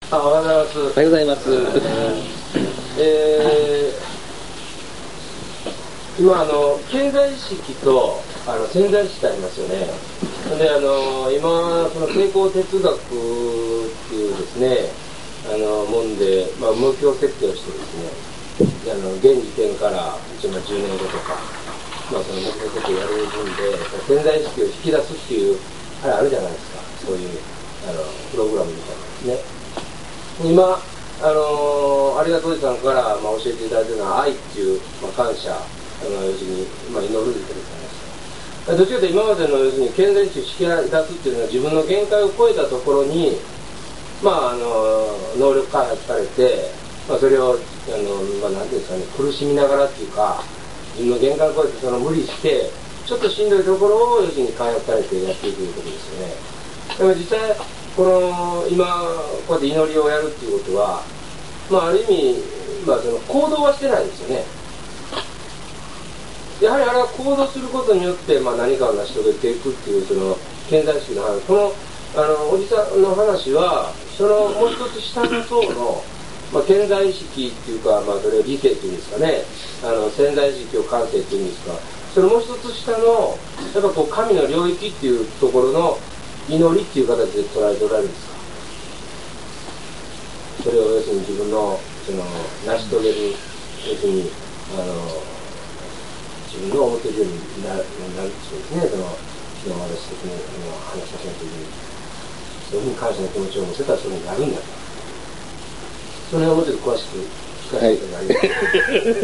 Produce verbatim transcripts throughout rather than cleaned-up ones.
あ、おはようございます。 おはようございます。 えー、今あの健在意識とあの潜在意識ってありますよね。であの今その成功哲学っていうですねあのもんで、まあ、目標設定をしてですねあの現時点から一応じゅうねんごとか、まあ、その目標設定をやる分で潜在意識を引き出すっていうあれあるじゃないですか。そういうあのプログラムみたいなですね。今、あのー、ありがとうさんから、まあ、教えていただいているのは愛っていう、まあ、感謝あの要するに、まあ、祈るということですね。どちらかというと今までの要するに健在意識を引き出すっていうのは自分の限界を超えたところに、まああの能力開発されて、まあ、それをあの、まあ、なんていうんですかね、苦しみながらっていうか自分の限界を超えてその無理してちょっとしんどいところを要するに開発されてやっていくということですよね。でも実際この今こうやって祈りをやるっていうことは、まあ、ある意味、まあ、その行動はしてないんですよね。やはりあれは行動することによって、まあ、何かを成し遂げていくっていうその健在意識の話、このあのおじさんの話はそのもう一つ下の層の、まあ、健在意識っていうか、まあ、それを理性っていうんですかね、あの潜在意識を感性っていうんですか、そのもう一つ下のやっぱこう神の領域っていうところの祈りっていう形で捉えておられるんですか。それを要するに自分のその成し遂げる要するにあの自分の思っているようになるなるそうですね。その日の丸的に話しさせないといけない。そういうふうに感謝の気持ちを持せたらそういうふうになるんだと。それをもうちょっと詳しく聞かせていただき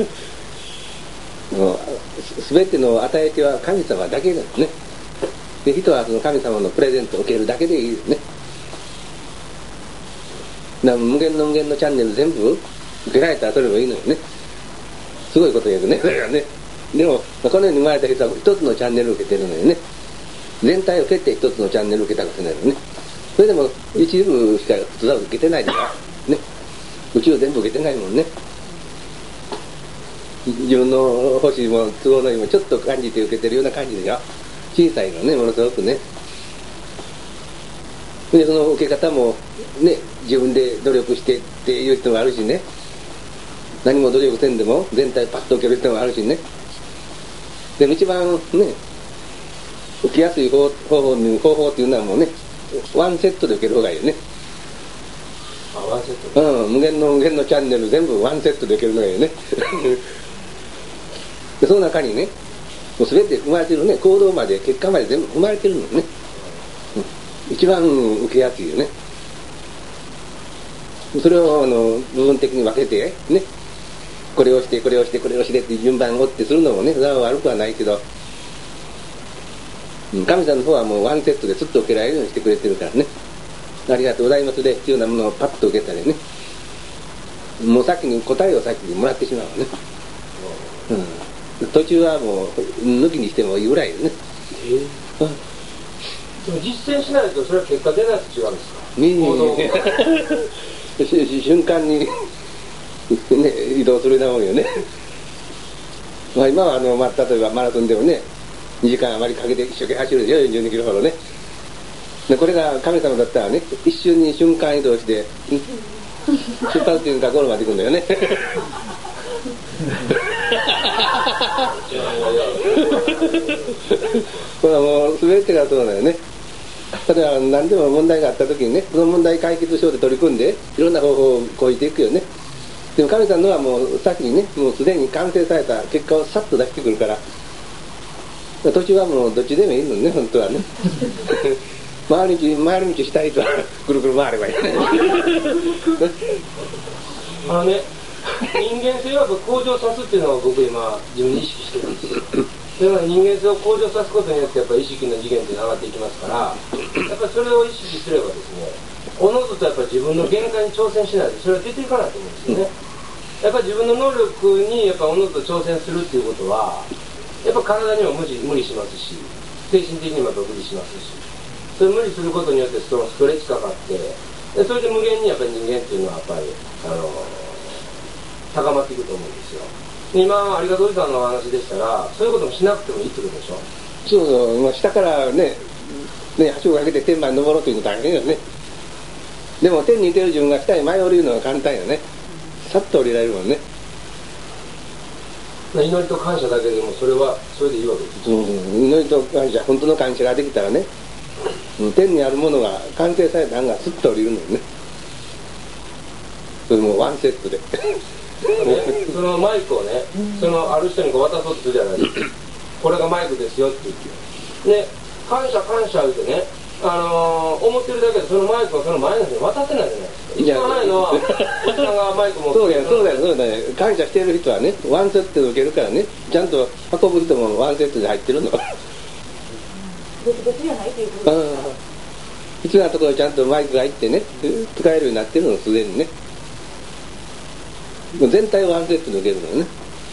ます。すべての与え手は神様だけなんですね。で人はその神様のプレゼントを受けるだけでいいですね。だから無限の無限のチャンネル全部受けられたらそれもいいのよね。すごいこと言うね、それはね。でもこのように生まれた人は一つのチャンネルを受けてるのよね。全体を受けて一つのチャンネルを受けたことになるね。それでも一部しか普通は受けてないからね。宇宙を全部受けてないもんね。自分の欲しいもの都合のいいものちょっと感じて受けてるような感じでしょ。小さいのね、ものすごくね。でその受け方もね、自分で努力してっていう人もあるしね、何も努力せんでも全体パッと受ける人もあるしね。でも一番ね受けやすい方法方法っていうのはもうね、ワンセットで受ける方がいいよね。 あ、ワンセット、 うん、無限の無限のチャンネル全部ワンセットで受けるのがいいよね。でその中にねもう全て生まれてるね、行動まで結果まで全部生まれてるのね、うん、一番受けやすいよね。それをあの部分的に分けてね、これをしてこれをしてこれをしてっていう順番を追ってするのもね、それは悪くはないけど、うん、神様の方はもうワンセットでスッと受けられるようにしてくれてるからね、ありがとうございますで必要なものをパッと受けたりね、もう先に答えを先にもらってしまうわね、うん途中はもう抜きにしてもいいぐらいよね。 えーうん、でも実践しないとそれは結果出ないと違うんですか。行動瞬間に、ね、移動するようなもんよね。まあ今はあの、まあ、例えばマラソンでもねにじかん余りかけて一生懸命走るでしょ、よんじゅうにキロほどね。でこれが神様だったらね、一瞬に瞬間移動して出発っていうかゴールまで行くんだよね。これはもう全てがそうだよね。例えば何でも問題があった時にね、その問題解決しようで取り組んでいろんな方法を講じていくよね。でも神様のはもう先にね、もうすでに完成された結果をさっと出してくるから、途中はもうどっちでもいいのね、本当はね。回り道回り道したいとはぐるぐる回ればいい。 あのね、人間性を向上さすっていうのを僕今自分に意識してるんですよ。でも人間性を向上さすことによってやっぱり意識の次元っていうのが上がっていきますから、やっぱりそれを意識すればですね、おのずとやっぱり自分の限界に挑戦しないとそれは出ていかないと思うんですよね。やっぱり自分の能力にやっぱおのずと挑戦するっていうことはやっぱ体にも無理、無理しますし、精神的にも無理しますし、それ無理することによってそのストレッチかかって、でそれで無限にやっぱり人間っていうのはやっぱりあの高まっていくと思うんですよ。今ありがとうさんのお話でしたらそういうこともしなくてもいいってことでしょ。 そうそう、まあ、下からねね、橋をかけて天満に登ろうというの大変よね。 でも天にいてる自分が下に舞い降りるのが簡単よね。さっと降りられるもんね。 祈りと感謝だけでもそれはそれでいいわけです、 うん、祈りと感謝、本当の感謝ができたらね、天にあるものが完成された案がスッと降りるのよね。それもワンセットで。 ね、そのマイクをね、そのある人にこう渡そうとするじゃないですか。これがマイクですよって言ってね、感謝感謝言うてね、あのー、思ってるだけでそのマイクをその前の人に渡せないじゃないですか。一番早いのはおじさんがマイク持ってそうだよそうだよそうだよ。感謝してる人はねワンセットで受けるからね、ちゃんと運ぶ人もワンセットで入ってるの。 別々じゃないということですか。 必要なところちゃんとマイクが入ってね使えるようになってるのすでにね。全体をワンセットで受けるのよね。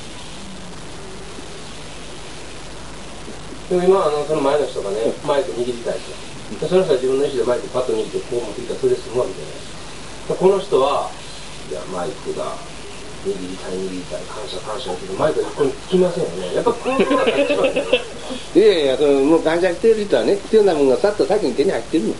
でも今あのその前の人がねマイク握りたいと、その人は自分の意思でマイクパッと握ってこう持ってきたらそれで済むわけじゃないですか。この人はいやマイクが握りたい握りたい感謝感謝だけどマイクが一個に来ませんよね。やっぱこの人が一番ね。 いやいやそのもう感謝してる人はね必要なものがさっと先に手に入ってるの。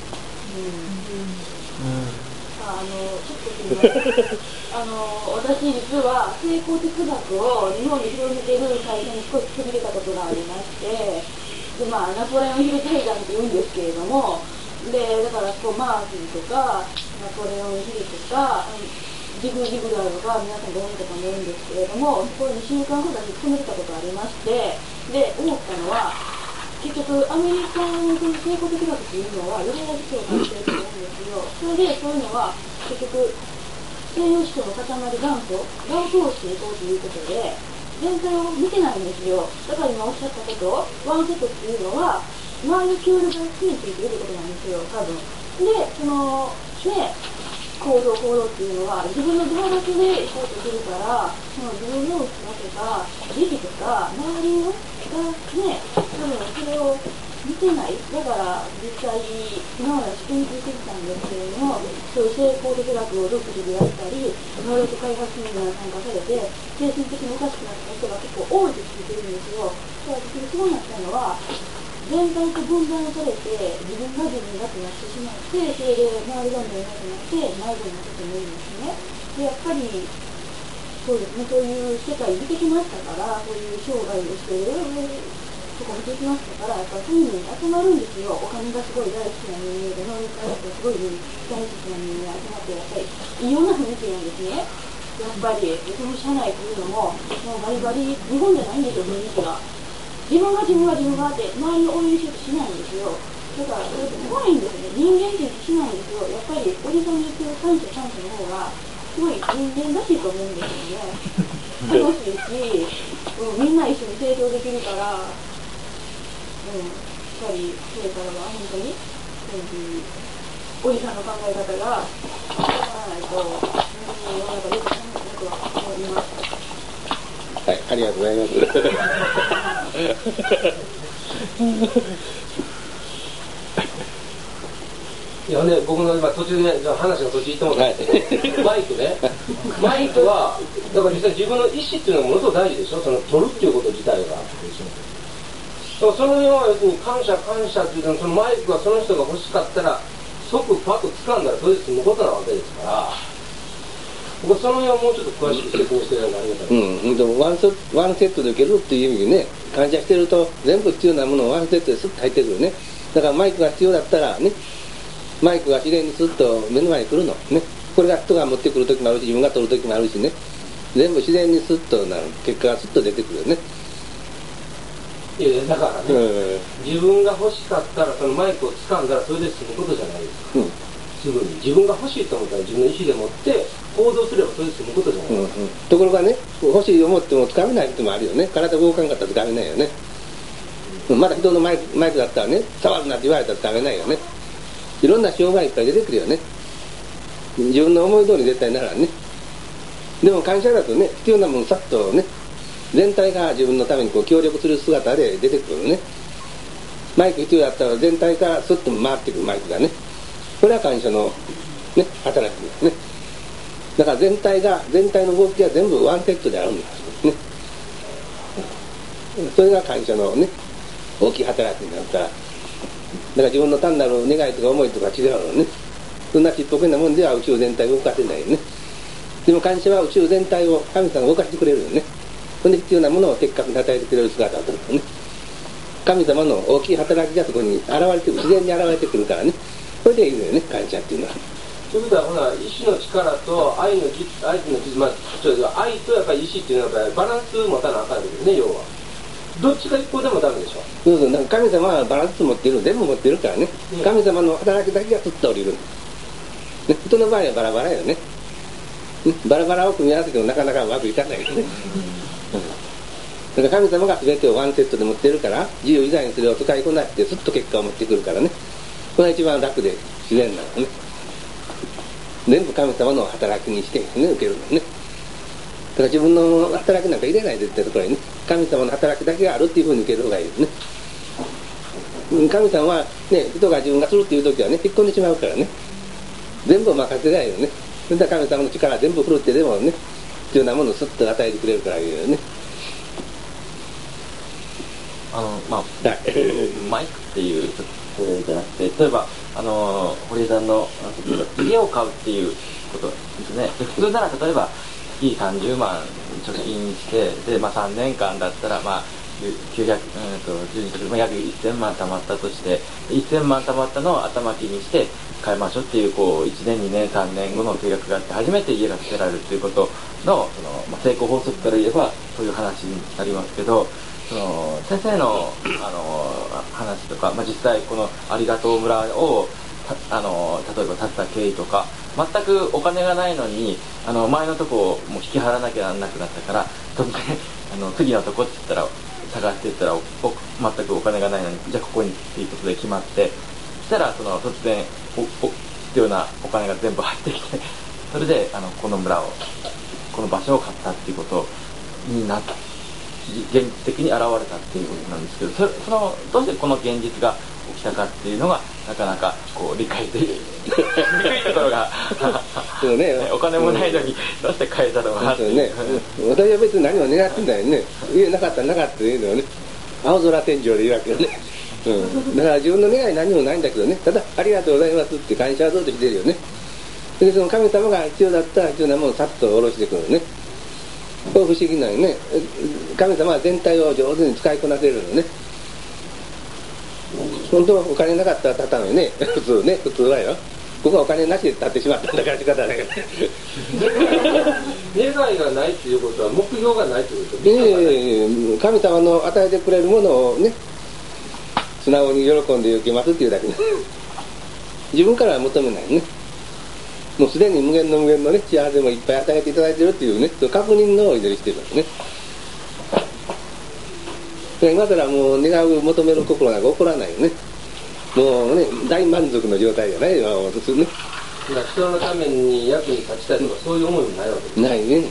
あのちょっとすみません。あの私実は成功哲学を日本に広めている会社に少し勤めてたことがありまして、でまあナポレオンヒル対談って言うんですけれども、でだからこうマーティンとかナポレオンヒルとかジグジグラーとか皆さんご存知かと思うんですけれども、これにしゅうかんほど私勤めてたことがありまして、で思ったのは結局アメリカの成功哲学っていうのはヨガ思想を関係するんですよ。それでそういうのは結局西洋思想の塊元祖がを通していこうということで全体を見てないんですよ。だから今おっしゃったことワンセットっていうのは周りの協力が常についているということなんですよ多分。でそのね行動行動っていうのは自分の動力で行こうとするからその自分の器とか時期とか周りがね多分それを見てない。だから実際今まで研究してきたんですけれども、そういう成功哲学を独自でやったり能力開発セミナーに参加されて精神的におかしくなった人が結構多いと聞いてるんですよ。だから結局そうなったのは全体と分断されて自分が自分がとなってしまって、それで周りが見えなくなって迷子になってもいいんですね。でやっぱりそうですね、そういう世界見てきましたから、そういう生涯をしているとこ見てきましたから、やっぱりそういうのに集まるんですよ。お金がすごい大好きな人間で能力開発がすごい大好きな人間が集まって、やっぱり異様な雰囲気なんですね。やっぱりその社内というのももうバリバリ日本じゃないんですよ。雰囲気が自分が自分が自分があって周りを応援しようとしないんですよ。だからそれって怖いんですね。人間ってしないんですよ。やっぱりおじさんに言ってる感謝感謝の方がすごい人間らしいと思うんですよね。楽しいし、うん、みんな一緒に成長できるから、うん、やっぱりそれからは本当にそういうおじさんの考え方が変わらないと本当に世の中よく考えていくと思います。 はい、ありがとうございます。 いやね、僕の今途中で、ね、話が途中行ってもらって、マイクね、マイクはだから実際自分の意思っていうのがものすごく大事でしょ。その取るっていうこと自体が。そのようは要するに感謝感謝っていうのはそのマイクがその人が欲しかったら即パッと掴んだらそれで済むことなわけですから。僕その辺をもうちょっと詳しく説明していただきありがたい。 うん、でもワンセワンセットで受けるっていう意味でね、感謝してると全部必要なものをワンセットですっと入ってくるね。だからマイクが必要だったらね、マイクが自然にスッと目の前に来るのね。これが人が持ってくる時もあるし、自分が取る時もあるしね、全部自然にスッとなる、結果がスッと出てくるよね。 いやいやだからね、 うん、 自分が欲しかったらそのマイクを掴んだらそれで済むことじゃないですか。 うん、 すぐに自分が欲しいと思ったら自分の意思でもって行動すればそれで済むことじゃないですか。 うんうん、ところがね、欲しいと思っても掴めない人もあるよね。体動かんかったら掴めないよね。うん、まだ人のマイク、マイクだったらね、触るなって言われたら掴めないよね。いろんな障害いっぱい出てくるよね。自分の思い通り絶対ならんね。でも感謝だとね、必要なものさっとね、全体が自分のためにこう協力する姿で出てくるね。マイク必要だったら全体からスッと回ってくるマイクがね。これは感謝のね、働きですね。だから全体が、全体の動きが全部ワンセットであるんですね。それが感謝のね、大きい働きになるから。だから自分の単なる願いとか思いとか違うのね。 そんなちっぽけなもんでは宇宙全体を動かせないよね。でも感謝は宇宙全体を神様が動かしてくれるよね。そんで必要なものを的確に与えてくれる姿だと思うね。神様の大きい働きがそこに現れて自然に現れてくるからね。それでいいのよね、感謝っていうのは。 ということはほら意志の力と愛の実愛の実まあちょっと愛とやっぱり意志っていうのはやっぱりバランス持たなあかんわけですね、要は。どっちか一方でもダメでしょ。 そうそう、なんか神様はバランス持ってるの全部持ってるからね、うん、神様の働きだけがすっと降りる、ね、人の場合はバラバラよね。ね、バラバラを組み合わせてもなかなかうまくいかないよね、うん、だから神様が全てをワンセットで持ってるから自由自在にそれを使いこなしてすっと結果を持ってくるからね。これが一番楽で自然なのね。全部神様の働きにして、ね、受けるのね。だから自分の働きなんか入れないでってところにね、神様の働きだけがあるっていうふうに受ける方がいいですね。神様はね、人が自分がするっていう時はね、引っ込んでしまうからね、全部を任せないよね。それで神様の力全部振るってでもね、必要なものをスッと与えてくれるからいいよね。 あのまあマイクっていうじゃなくて、例えばあの堀江さんの家を買うっていうことですね。で普通なら例えば月さんじゅうまん貯金して、で、まあ、さんねんかんだったら、まあ、きゅうひゃく、うんとじゅうにかける、まあ、約せんまん貯まったとして、せんまん貯まったのを頭金にして買いましょうっていう、こういちねんにねんさんねんごの計画があって初めて家が建てられるということの、その、まあ、成功法則から言えばそういう話になりますけど、その先生の、あの話とか、まあ、実際このありがとう村をあの例えば建てた経緯とか、全くお金がないのにあの前のとこをもう引き払わなきゃならなくなったから、突然あの次のとこって言ったら探していったら全くお金がないのに、じゃあここにっていうことで決まって、そしたらその突然おお必要なお金が全部入ってきて、それであのこの村をこの場所を買ったっていうことになった現実的に現れたっていうことなんですけど、それそのどうしてこの現実が起きたかっていうのがなかなかこう理解できにくいところがそう、ね、お金もないのにどうして買えたのかっていう、ね、 私は別に何も願ってんだよね。家なかったらなかったというのはね、青空天井でいいわけよね、うん、だから自分の願い何もないんだけどね、ただありがとうございますって感謝はどうとしてるよね。でその神様が必要だったら必要なものをさっと下ろしてくるのね。これ不思議なよね。神様は全体を上手に使いこなせるのね。本当はお金なかったら立たんよね、普通ね、普通はよ。ここはお金なしで立ってしまったんだから仕方ないよね。 願いがないっていうことは目標がないってことですか、 ね、神様の与えてくれるものをね、素直に喜んで受けますっていうだけです。自分からは求めないね。もうすでに無限の無限のね、幸せもいっぱい与えていただいてるっていうね、その確認のお祈りしてるわけね。今からもう願う求める心なんか起こらないよね。もうね、大満足の状態じゃないよ、普通ね。 人のために役に立ちたいとか、そういう思いもないわけです。 ないね、うん、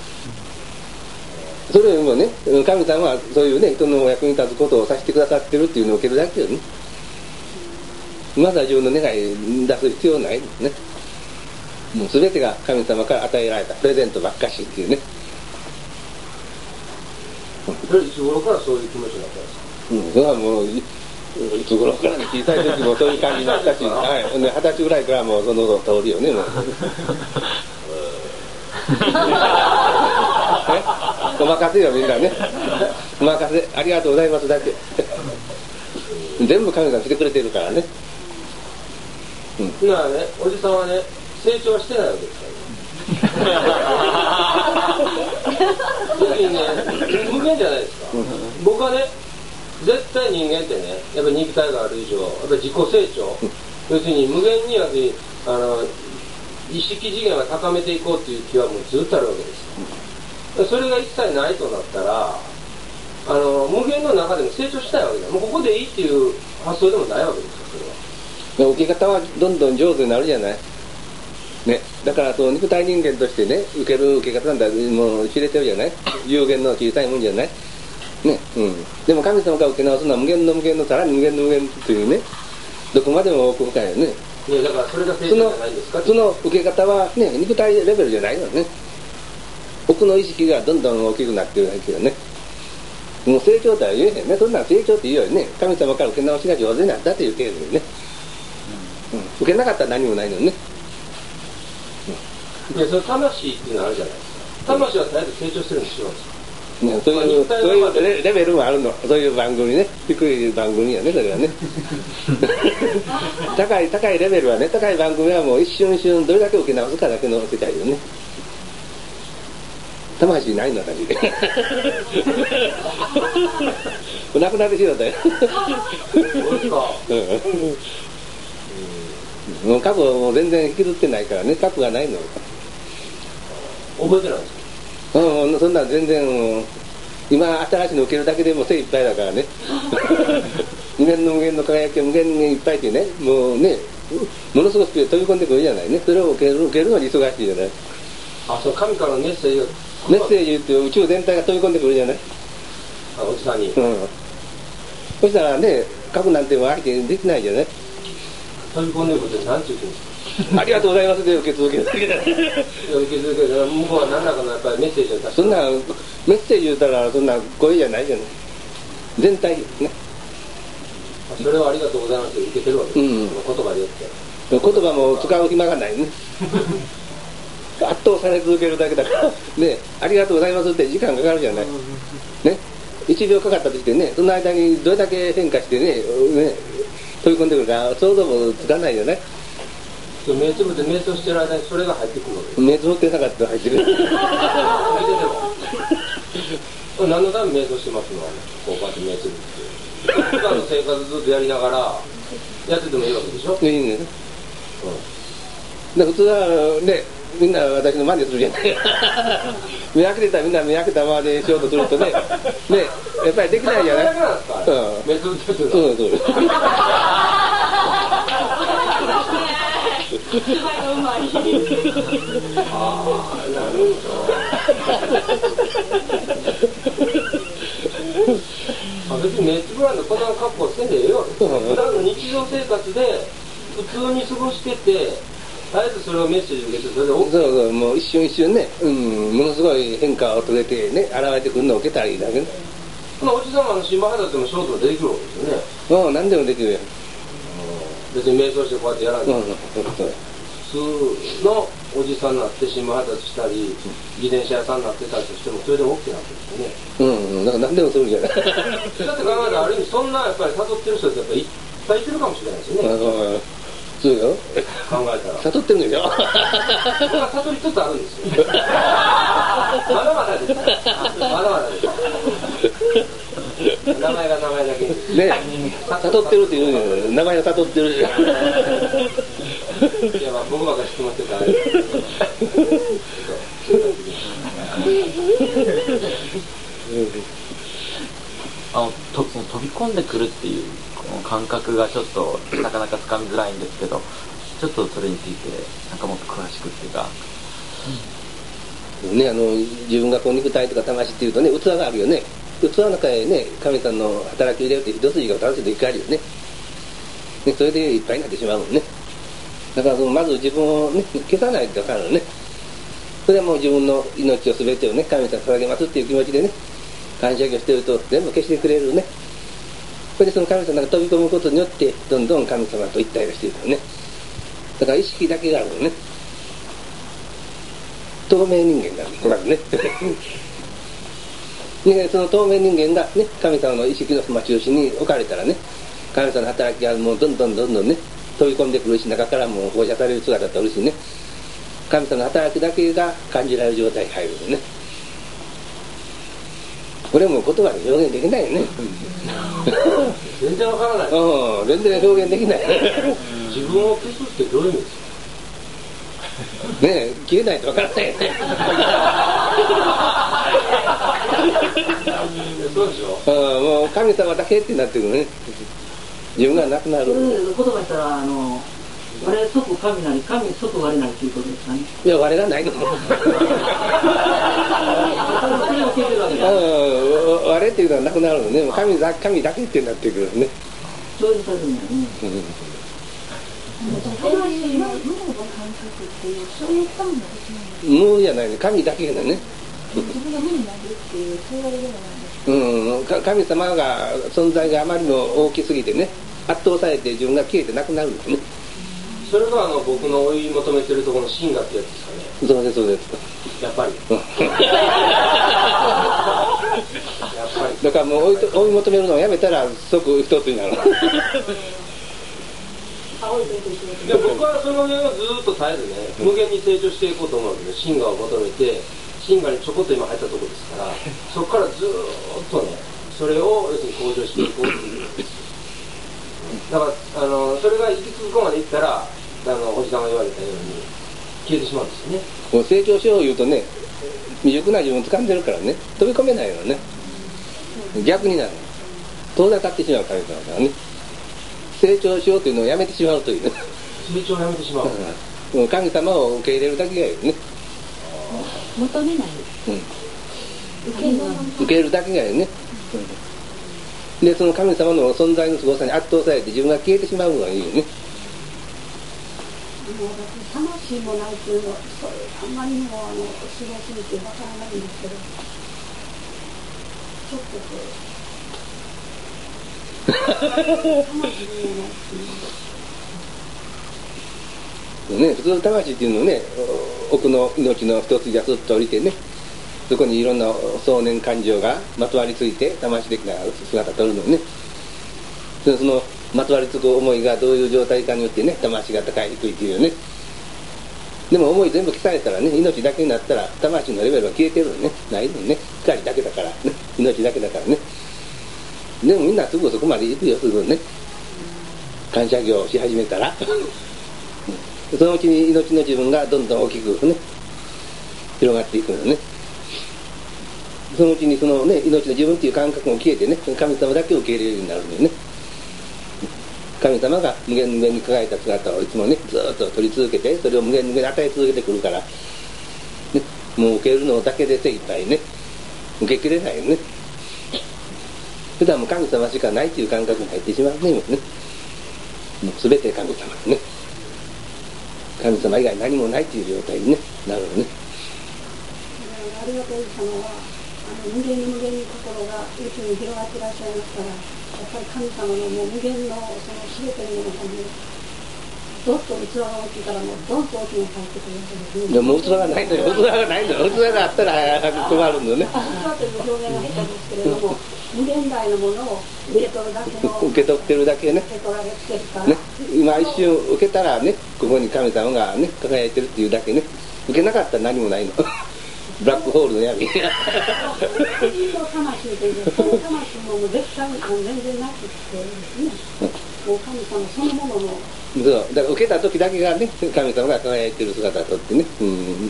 それよりもね、神様はそういうね、人の役に立つことをさせてくださってるっていうのを受けるだけよね。まずは自分の願い出す必要ないですね。もう全てが神様から与えられたプレゼントばっかしっていうね。 それいつ頃からそういう気持ちになったんですか？ うん、それはもういつ頃からね、小さい時もそういう感じになったし、はい、二十歳ぐらいからもうその通りよね、もう。お任せよみんなね。お任せ、ありがとうございますだけ。全部神が来てくれてるからね。 うん。今ね、おじさんはね、成長はしてないわけですからね。要するにね、無限じゃないですか。うん、僕はね、絶対人間ってね、やっぱり肉体がある以上、やっぱり自己成長、うん、要するに無限にはあの意識次元を高めていこうっていう気はもうずっとあるわけですよ。うん、それが一切ないとなったら、あの無限の中でも成長したいわけだ。もうここでいいっていう発想でもないわけですよ、それは。 受け方はどんどん上手になるじゃない。ね、だからその肉体人間としてね、受ける受け方なんだもう知れてるじゃない。有限の小さいもんじゃないね、うん、でも神様が受け直すのは無限の無限のさらに無限の無限というね、どこまでも奥深いよね。 いやだからそれが成長じゃないですか。 その受け方はね、肉体レベルじゃないのね。奥の意識がどんどん大きくなってるだけどね。もう成長とは言えへんね。そんな成長って言うよりね、神様から受け直しが上手になったっていう程度でね、うん、受けなかったら何もないのね。 いや、その魂っていうのはあるじゃないですか。魂は絶えず成長してるんですよ。 ね、そういう、そういうレレベルもあるの。そういう番組ね。低い番組やね、それはね。高い、高いレベルはね、高い番組はもう一瞬一瞬どれだけ受け直すかだけの世界よね。魂ないの、私。なくなってしまったよ。 そうですか。 うん。もう過去もう全然引きずってないからね、過去がないの。 覚えてないんですか？ うん、そんな全然、今新しいの受けるだけでもう精いっぱいだからね。無限の無限の輝きが無限にいっぱいってね、もうね、ものすごく飛び込んでくるじゃないね。それを受ける、受けるのに忙しいじゃない。 あ、そう、神からのメッセージが。 メッセージって宇宙全体が飛び込んでくるじゃない。 あ、おじさんに。 うん。そしたらね、書くなんても相手できないじゃない。 飛び込んでくるって何て言うんですか？ ありがとうございますで受け続けるだけだ。 いや、受け続ける。向こうは何らかのやっぱりメッセージを出して。 そんなメッセージ言ったらそんな声じゃないじゃない。全体ね。 それはありがとうございますって受けてるわけです。うん、言葉で言って。 言葉も使う暇がないね。圧倒され続けるだけだからね、ありがとうございますって時間かかるじゃない。ね、いちびょうかかったとしてね、その間にどれだけ変化してね、ね飛び込んでくるか想像もつかないよね。 目つぶって瞑想してる間にそれが入ってくるわけです。 目つぶってなかったら入ってくる。 何のために瞑想してますの？こうこうやって目つぶって普段の生活ずっとやりながらやっててもいいわけでしょ。 いいね。うん、普通はね、みんな私の真似するじゃない。目開けてたらみんな目開けたままでしようとするとね、ね、やっぱりできないじゃない。 目つぶってるの。 そうそう。 芝居がうまい。 ああ、なるほど。別にメッツブランドこんな格好せんでええわけですよ。普段の日常生活で普通に過ごしてて、絶えずそれをメッセージ受けてそれで OK。 そうそう、もう一瞬一瞬ね、うん、ものすごい変化を遂げてね、現れてくるのを受けたらいいだけね。 このおじさまの新馬肌でもショートができるわけですよね。 うん、何でもできるよ。 別に瞑想してこうやってやらない、うん、普通のおじさんになって新馬肌したり自転車屋さんになってたりしてもそれでも OK なんですよね。 うん、だから何でもするじゃない。だって考えたらある意味そんなやっぱり悟ってる人ってやっぱりいっぱいいてるかもしれないですよね。 そうよ。 考えたら悟ってるんでしょ。 僕は悟りつつあるんですよ。まだまだですまだまだです名前が名前だけにね、悟ってるって言うの名前が悟ってる。いや、 まあ僕ばっかり知ってますけどあれあのとその飛び込んでくるっていうこの感覚がちょっとなかなかつかみづらいんですけど、ちょっとそれについてなんかもっと詳しくっていうか、 うん、ね、あの自分がこう肉体とか魂っていうとね、器があるよね。器の中へね、神さんの働きを入れるって一筋が楽しいと生き返るよね。ね、それでいっぱいになってしまうもんね。だからそのまず自分をね、消さないと分かるのね。それはもう自分の命を全てをね、神さんに捧げますっていう気持ちでね、感謝をしてると全部消してくれるね。それでその神様が飛び込むことによってどんどん神様と一体がしていくのね。だから意識だけがあるのね。透明人間なんですまずね。ね、その透明人間がね、神様の意識の中心に置かれたらね、神様の働きがもうどんどんどんどんね、飛び込んでくるし、中からも放射される姿とあるしね、神様の働きだけが感じられる状態に入るのね。これも言葉で表現できないよね。 全然わからない。 うん、全然表現できない。 自分を消すってどういう意味ですか？ ねえ、消えないとわからないよね。 そうでしょ。 うん、もう神様だけってなってくるね。自分がなくなる。 言葉したらあの我即神なり神即我なりということですかね。 いや、我がないの。 それを聞いてるわけだ。 うん、我っていうのはなくなるのね。神だ神だけってなってくるね。 そういうことになるね。 無じゃないね、神だけだね。 自分が無になるっていう、そういうわけではないんです。 うん、神様が存在があまりにも大きすぎてね、圧倒されて自分が消えてなくなるんですね。 それがあの僕の追い求めてるところの真我ってやつですかね。 そうですそうです。 やっぱり。やっぱり。 だからもう追いと追い求めるのをやめたら即一つになる。 で僕はその辺はずっと絶えずね、無限に成長していこうと思うわけで、真我を求めて、真我にちょこっと今入ったところですから、そこからずーっとね、それを要するに向上していこうということです。だからあのそれが行き着くまでいったら、あのおじさんが言われたように消えてしまうんですよね。 もう成長しよう言うとね、未熟な自分を掴んでるからね、飛び込めないのね。逆になる。遠ざかってしまう神様だからね。成長しようというのをやめてしまうというね。 成長をやめてしまう。 うん、神様を受け入れるだけがいいよね。 求めない。 うん。 受け入れる。 受け入れるだけがいいよね。うん、で、その神様の存在の凄さに圧倒されて自分が消えてしまうのがいいよね。 魂もないというのは、それあんまりにもあのすごすぎてわからないんですけど、ちょっとこう。 ね、普通魂っていうのね、奥の命の一つがすっと降りてね、そこにいろんな想念感情がまとわりついて魂的な姿を取るのね。そのまとわりつく思いがどういう状態かによってね、魂が高い低いっていうね。でも思い全部消されたらね、命だけになったら魂のレベルは消えてるのね、ないのね、光だけだからね、命だけだからね。でもみんなすぐそこまで行くよ、すぐね。感謝業をし始めたらそのうちに命の自分がどんどん大きくね広がっていくのね。そのうちにそのね、命の自分っていう感覚も消えてね、神様だけを受け入れるようになるのよね。神様が無限無限に輝いた姿をいつもね、ずーっと取り続けて、それを無限無限に与え続けてくるから、ね、もう受けるのだけで精一杯ね、受けきれないよね。普段も神様しかないという感覚に入ってしまうね、もうね。もう全て神様ね。神様以外何もないという状態に、ね、なるのね。 ありがとう様はあの無限に無限に心が宇宙に広がっていらっしゃいますから、やっぱり神様のもう無限のその全てのものがね、どっと器が大きいからもうどんと大きな入ってくるわけですね。 でも器がないのよ、器がないのよ、器があったら困るのね。 器という表現が下手ですけれども、無限大のものを受け取るだけの受け取ってるだけね。 受け取られてるから、 ね、今一瞬受けたらね、ここに神様がね輝いてるっていうだけね。受けなかったら何もないの。ブラックホールの闇。 個人の魂というその魂も絶対全然なくってですね、もう神様そのものの。 そうだから受けた時だけがね、神様が輝いてる姿をとってね、うん、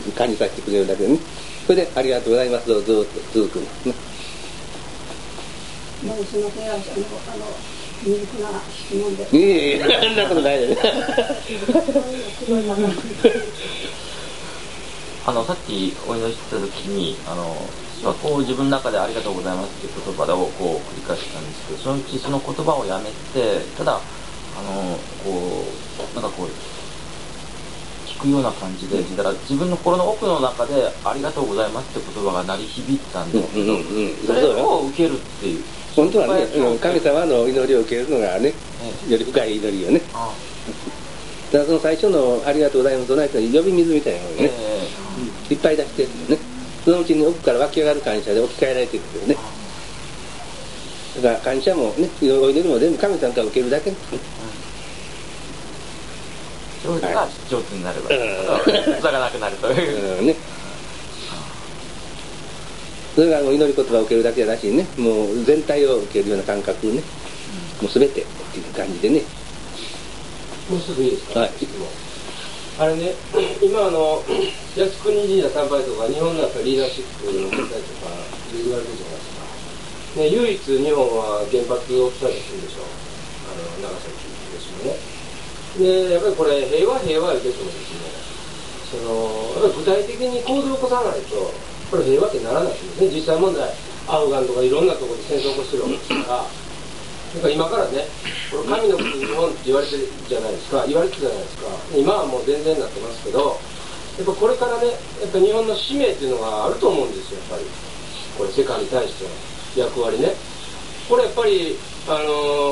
感じさせてくれるだけでね。それでありがとうございますとずっと続くのね。 もうすみません、あの、あの、未熟な質問で。 いえいえ、そんなことないです。 あの、さっきお祈りしてた時に、あの、こう自分の中でありがとうございますっていう言葉をこう繰り返したんですけど、そのうちその言葉をやめて、ただ、あの、こう、なんかこう、聞くような感じで、だから自分の心の奥の中でありがとうございますって言葉が鳴り響いたんですけど、それを受けるっていう。 本当はね、神様の祈りを受けるのがね、より深い祈りよね。 ああだからその最初のありがとうございますとないと呼び水みたいなものね、えー、いっぱい出してるのね。そのうちに奥から湧き上がる感謝で置き換えられていくよね。だから感謝もね、お祈りも全部神様から受けるだけ、ね、 それが上手になれば、器がなくなるという、 うんね、それが祈り言葉を受けるだけじゃなしにね、もう全体を受けるような感覚をね、もう全てっていう感じでね。 もう一ついいですか。 はい。 あれね、今あの靖国神社参拝とか日本のやっぱリーダーシップの問題とか言われてるじゃないですか。ね、唯一日本は原発を使ってるんでしょ。あの長崎広島ね。でやっぱりこれ平和平和言うててもですね、そのやっぱり具体的に行動を起こさないとこれ平和ってならないんですね。実際問題アフガンとかいろんなところで戦争を起こしてるわけですから。だから今からね、これ神の国日本って言われてるじゃないですか、言われてるじゃないですか。今はもう全然なってますけど、やっぱこれからね、やっぱ日本の使命っていうのがあると思うんですよ、やっぱり。これ世界に対しての役割ね。これやっぱり、あのー、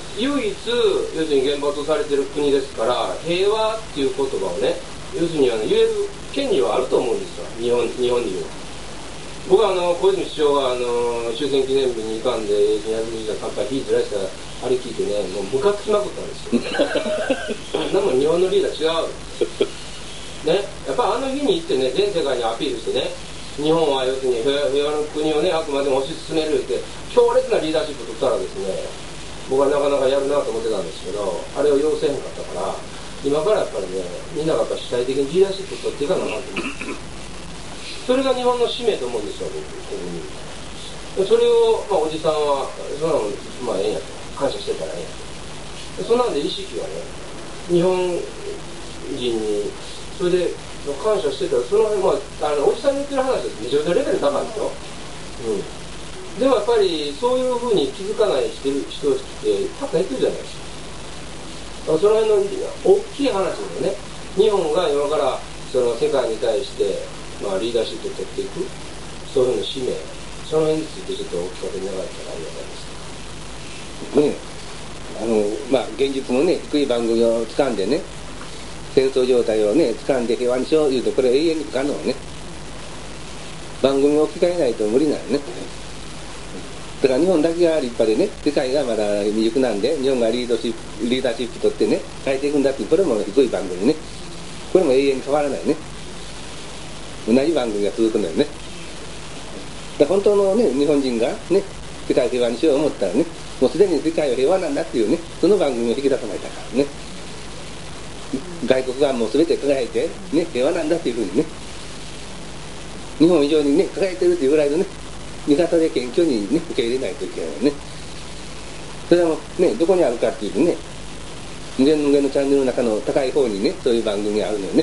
唯一要するに厳罰されてる国ですから、平和っていう言葉をね、要するにあの言える権利はあると思うんですよ、日本日本にいう。僕はあの小泉首相があの終戦記念日に行かんで二百二十乾杯火ずらしたあれ聞いてね、もうムカつきまくったんですよ。そんなもん日本のリーダー違う。ね、やっぱあの日に行ってね、全世界にアピールしてね、日本は要するに平和の国をね、あくまでも推し進めるって強烈なリーダーシップ取ったらですね、僕はなかなかやるなと思ってたんですけど、あれを要せへんかったから、今からやっぱりね、みんながやっぱ主体的にリーダーシップ取っていかなあかんと思う。それが日本の使命と思うんですよ、僕。それを、まあ、おじさんは、そんなの、まあ、ええんやと。感謝してたらええんやと。そんなんで意識はね、日本人に、それで感謝してたら、その辺、まあ、あの、おじさんに言ってる話です。めちゃめちゃレベル高いんですよ。うん。でもやっぱり、そういうふうに気づかないしてる人って、たくさんいてるじゃないですか。その辺の大きい話ですよね。日本が今からその世界に対して、まあ、リーダーシップを取っていく、そういうの使命、その辺についてちょっとお聞かせ願えたらありがたいです。 ねあの、まあ、現実のね、低い番組を掴んでね、戦争状態をね、掴んで平和にしようというと、これ永遠に不可能ね。番組を置き換えないと無理なのね。だから日本だけが立派でね、世界がまだ未熟なんで、日本がリードシップ、リーダーシップ取ってね、変えていくんだっていう、これも低い番組ね。これも永遠に変わらないね。同じ番組が続くのよね。だから本当のね、日本人がね、世界平和にしようと思ったらね、もうすでに世界は平和なんだっていうね、その番組を引き出さないからね。外国がもう全て輝いて、ね、平和なんだっていうふうにね、日本以上にね、輝いてるっていうぐらいのね、味方で謙虚にね、受け入れないといけないよね。それはもうね、どこにあるかっていうとね、無限無限のチャンネルの中の高い方にね、そういう番組があるのよね。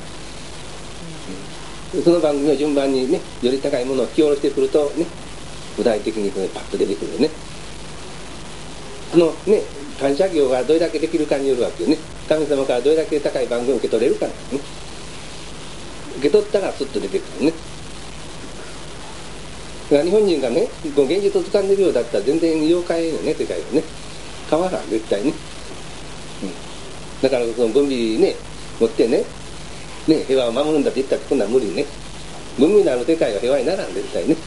その番組を順番にね、より高いものを引き下ろしてくるとね、具体的にこれパッと出てくるよね。そのね、感謝業がどれだけできるかによるわけよね。神様からどれだけ高い番組を受け取れるかなんですね。受け取ったらスッと出てくるね。だから日本人がね、こう現実を掴んでるようだったら全然妖怪よね、世界はね。変わらん、絶対ね。うん、だからその軍備ね、持ってね、ね、平和を守るんだって言ったってこんなん無理ね。文明のある世界は平和にならん、絶対ね。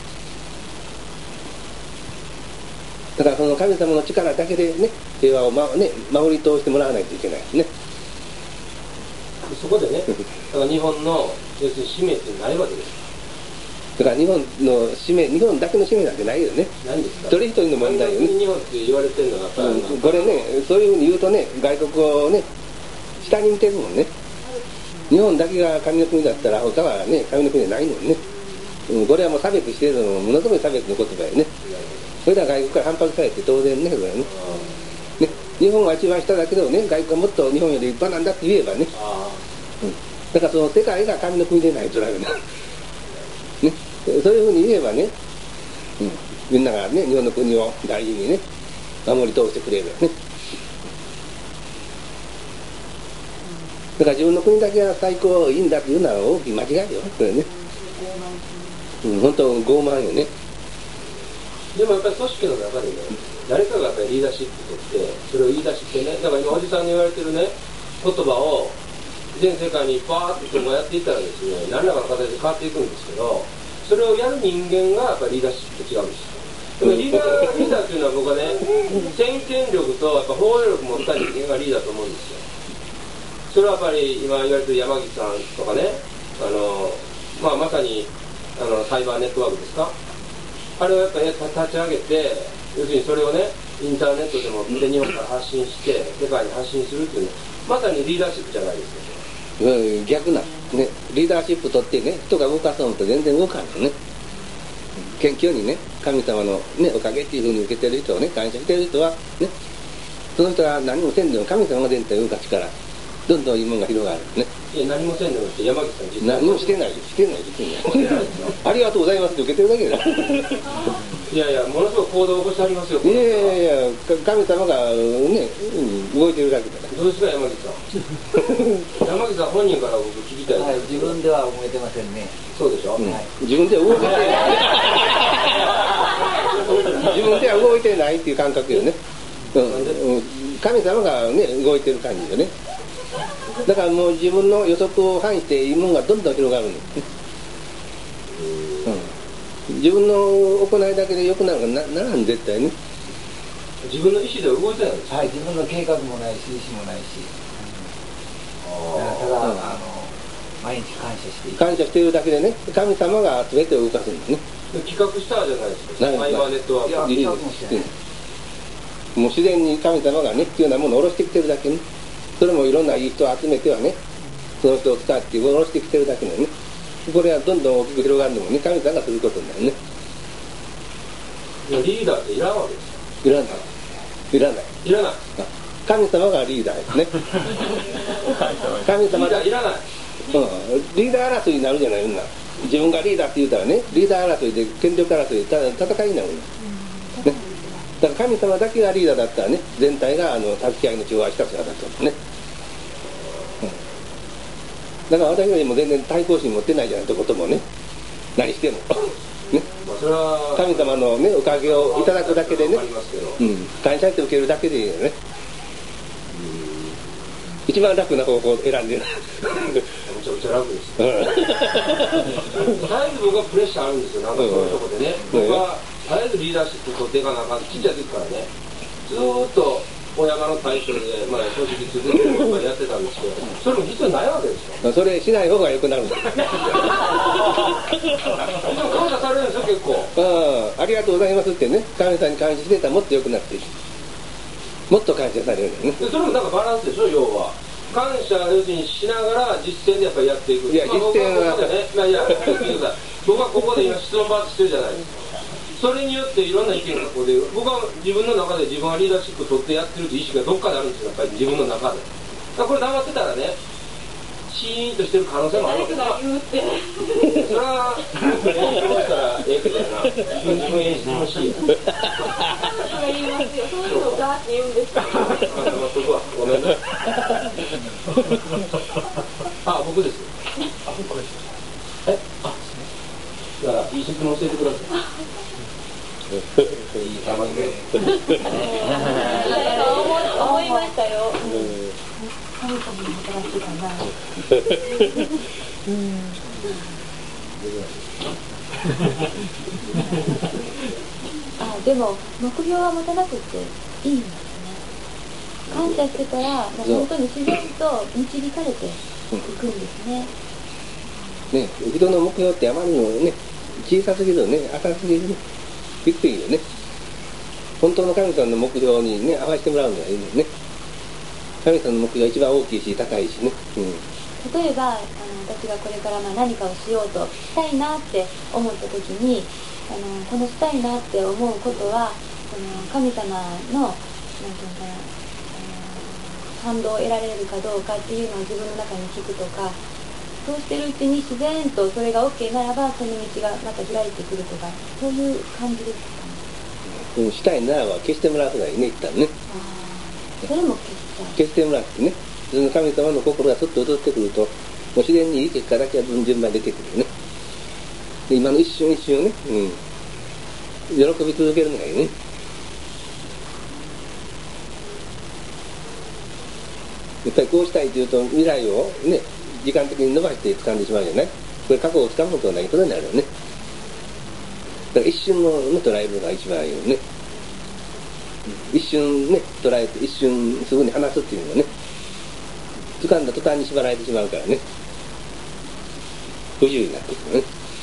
だからその神様の力だけでね、平和を、まね、守り通してもらわないといけないですね。 そこでね、だから日本の要するに使命ってないわけです。 だから日本の使命、日本だけの使命なんてないよね。 何ですか。 一人一人の問題よね。 日本って言われてるのがやっぱり、 うん、これね、そういうふうに言うとね、外国をね、下に見てるもんね。日本だけが神の国だったら他はね、神の国じゃないもんね。うん、これはもう差別してるのもものすごい差別の言葉よね。それでは外国から反発されて当然ね、これはね。ね、日本は一番下だけどね、外国はもっと日本より立派なんだって言えばね。うん、だからその世界が神の国でないとダメだ。ね、そういうふうに言えばね、うん、みんながね、日本の国を大事にね、守り通してくれるよね。だから自分の国だけが最高いいんだっていうのは大きい間違いよ、これね。うん、本当傲慢よね。 でもやっぱり組織の中でね、誰かがやっぱりリーダーシップ取って、それを言い出してね、だから今おじさんに言われてるね、言葉を全世界にバーッとやっていったらですね、何らかの形で変わっていくんですけど、それをやる人間がやっぱりリーダーシップと違うんですよ。でもリーダー、リーダーっていうのは僕はね、先見力とやっぱ包容力持った人間がリーダーと思うんですよ。それはやっぱり今言われてる山岸さんとかね、あの、まあまさにあのサイバーネットワークですか、あれをやっぱり立ち上げて、要するにそれをね、インターネットでも日本から発信して、世界に発信するっていうのは、まさにリーダーシップじゃないですか。うん、逆な、ね、リーダーシップ取ってね、人が動かそうと全然動かんのね。謙虚にね、神様の、ね、おかげっていうふうに受けてる人をね、感謝してる人は、ね、その人が何もせんでも神様が全体を動かすから、どんどんいいものが広がるね。 いや、何もせんでもって山口さん実際何もしてないしてないしてないありがとうございますって受けてるだけだいやいや、ものすごく行動を起こしてありますよ。 いやいやいや、神様がね、動いてるだけだから。 どうですか、山口さん。山口さん本人から僕聞きたい。 はい、自分では動いてませんね。 そうでしょ、うん、 はい、 自分では動いてない自分では動いてないっていう感覚よね。 うん、神様がね動いてる感じよね。だからもう自分の予測を反していいものがどんどん広がるの、うん、自分の行いだけで良くなるか な, ならん絶対ね。 自分の意思では動いてないんですか？ はい、自分の計画もないし意思もないし、うん、ただ、うん、あの毎日感謝していく、 感謝しているだけでね、神様が全てを動かすんだね。 企画したじゃないですか。マイマネットワーク。 いや、企画もしてない。 もう自然に神様がね必要なものを下ろしてきてるだけね。それもいろんないい人を集めてはね、その人を使って下ろしてきてるだけなのね。これはどんどん大きく広がるのもね、神様がすることになるね。 リーダーっていらんわけですか？ いらない。いらない。 いらない。 神様がリーダーですね。神様がいらない。 うん、リーダー争いになるじゃないみんな。自分がリーダーって言うたらね、リーダー争いで権力争いでただ戦いになるの、ね、だから神様だけがリーダーだったらね、全体があの助け合いの中和した姿だったんですね、うん、だから私よりも全然対抗心持ってないじゃないってこともね、何してもね、神様のねおかげをいただくだけでね、うん、感謝して受けるだけでいいよね。一番楽な方法を選んでる。 めちゃくちゃ楽です。絶えず僕はプレッシャーあるんですよ。なんかそういうとこでね、うん、僕は絶えずリーダーシップ取っていかなあかん。ちっちゃい時からね、ずーっとお山の大将で、まあ、正直続けてやってたんですけど、それも実はないわけですよ。 それしない方が良くなるんです。でも感謝されるんですよ、結構。 ああ、ありがとうございますってね、神様に感謝してたらもっと良くなっていく。もっと感謝されるんだよね。 でそれもなんかバランスでしょ、要は。感謝要するにしながら実践でやっぱりやっていく。 いや、実践は。 まあ、いや、僕はここで今質問パートしてるじゃないですか。それによっていろんな意見がここで、僕は自分の中で自分はリーダーシップを取ってやってるという意識がどっかであるんですよ、やっぱり自分の中で。だからこれ黙ってたらね、シーンとしてる可能性もあるわけだ。それは、どうしたらええけどやな。自分演出ほしいや。 言いますよ。そういうのをガーって言うんですか。 ごめんな。あ、僕です。あ、僕です。え、あ、じゃあ、いい質問教えてください。いい玉ね。 思いましたよ。 神様の働きかな。あ、でも目標は持たなくていいんですね。感謝してたら、もう本当に自然と導かれていくんですね。 ね、人の目標ってあまりにもね、小さすぎるね、浅すぎるね、びっくりよね。本当の神様の目標にね、合わせてもらうのがいいのね。神様の目標は一番大きいし、高いしね。うん、 例えば、あの私がこれからまあ何かをしようとしたいなって思った時に、あのこのしたいなって思うことは、その神様の、なんていうのかな、感動を得られるかどうかっていうのを自分の中に聞くとか、そうしてるうちに自然とそれが OK ならばその道がまた開いてくるとか、そういう感じですかね。 うん、したいならば消してもらうのがいいね、一旦ね。 それも消しちゃう。 消してもらってね、その神様の心がすっと踊ってくると、もう自然にいい結果だけは順番に出てくるね。で今の一瞬一瞬をね、うん、喜び続けるのがいいね。やっぱりこうしたいというと未来をね、時間的に伸ばして掴んでしまうじゃない。これ過去を掴むことはないことになるよね。だから一瞬の捉えるのが一番いいよね。一瞬ね、捉えて一瞬すぐに離すっていうのはね、掴んだ途端に縛られてしまうからね、不自由になっていくのね。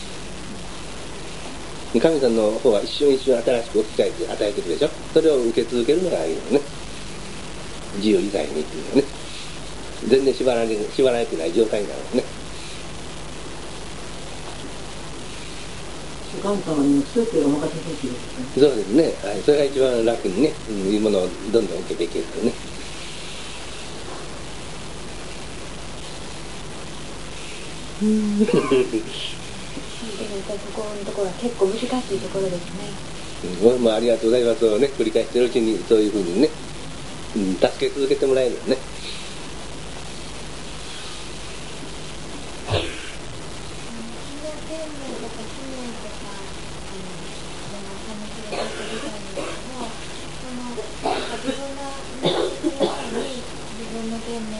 神様の方は一瞬一瞬新しく置き換えて与えていくでしょ。それを受け続けるのがいいのね。自由自在にっていうのはね、全然縛られ縛られてない状態になるのね。 神様に全てお任せできるですね。 そうですね、はい、それが一番楽にね、うん、いいものをどんどん受けていけるとね。 うん。でもやっぱりそこのところは結構難しいところですね。 うん、まあ、ありがとうございますをね、繰り返してるうちにそういうふうにね、うん、助け続けてもらえるよね。 自分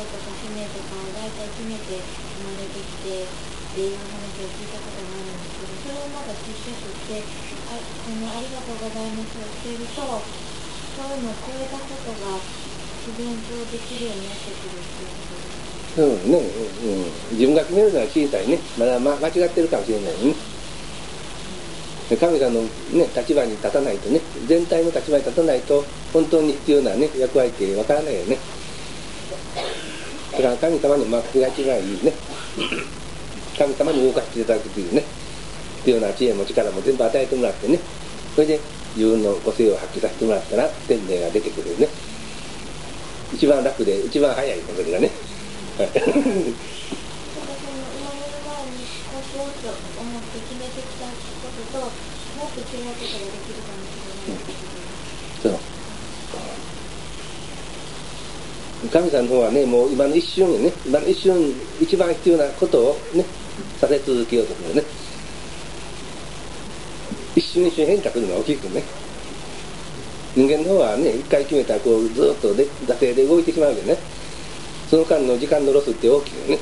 とか使命とかを大体決めて生まれてきてっていう話を聞いたことがあるんですけど、それをまだ出社してあこのありがとうございますをしていると、そういうのを超えたことが自然とできるようになってくるっていうことです。 そうね、うん、自分が決めるのは小さいね、まだ、ま、間違ってるかもしれないね。神様の、ね、立場に立たないとね、全体の立場に立たないと本当に必要な、ね、役割ってわからないよね。だから神様に任せが一番いいね。神様に動かしていただくというね、必要な知恵も力も全部与えてもらってね、それで自分の個性を発揮させてもらったら天命が出てくるよね。一番楽で一番早いのそれがね。はい生まれる前にこうしようと思って決めてきたことともっと違うことができるかもしれないってことです。 そう。神さんの方はね、もう今の一瞬よね、今の一瞬一番必要なことをね、させ続けようとするね。一瞬一瞬変化するのは大きくね。人間の方はね、一回決めたらこうずっとで惰性で動いてしまうけどね、その間の時間のロスって大きいよね。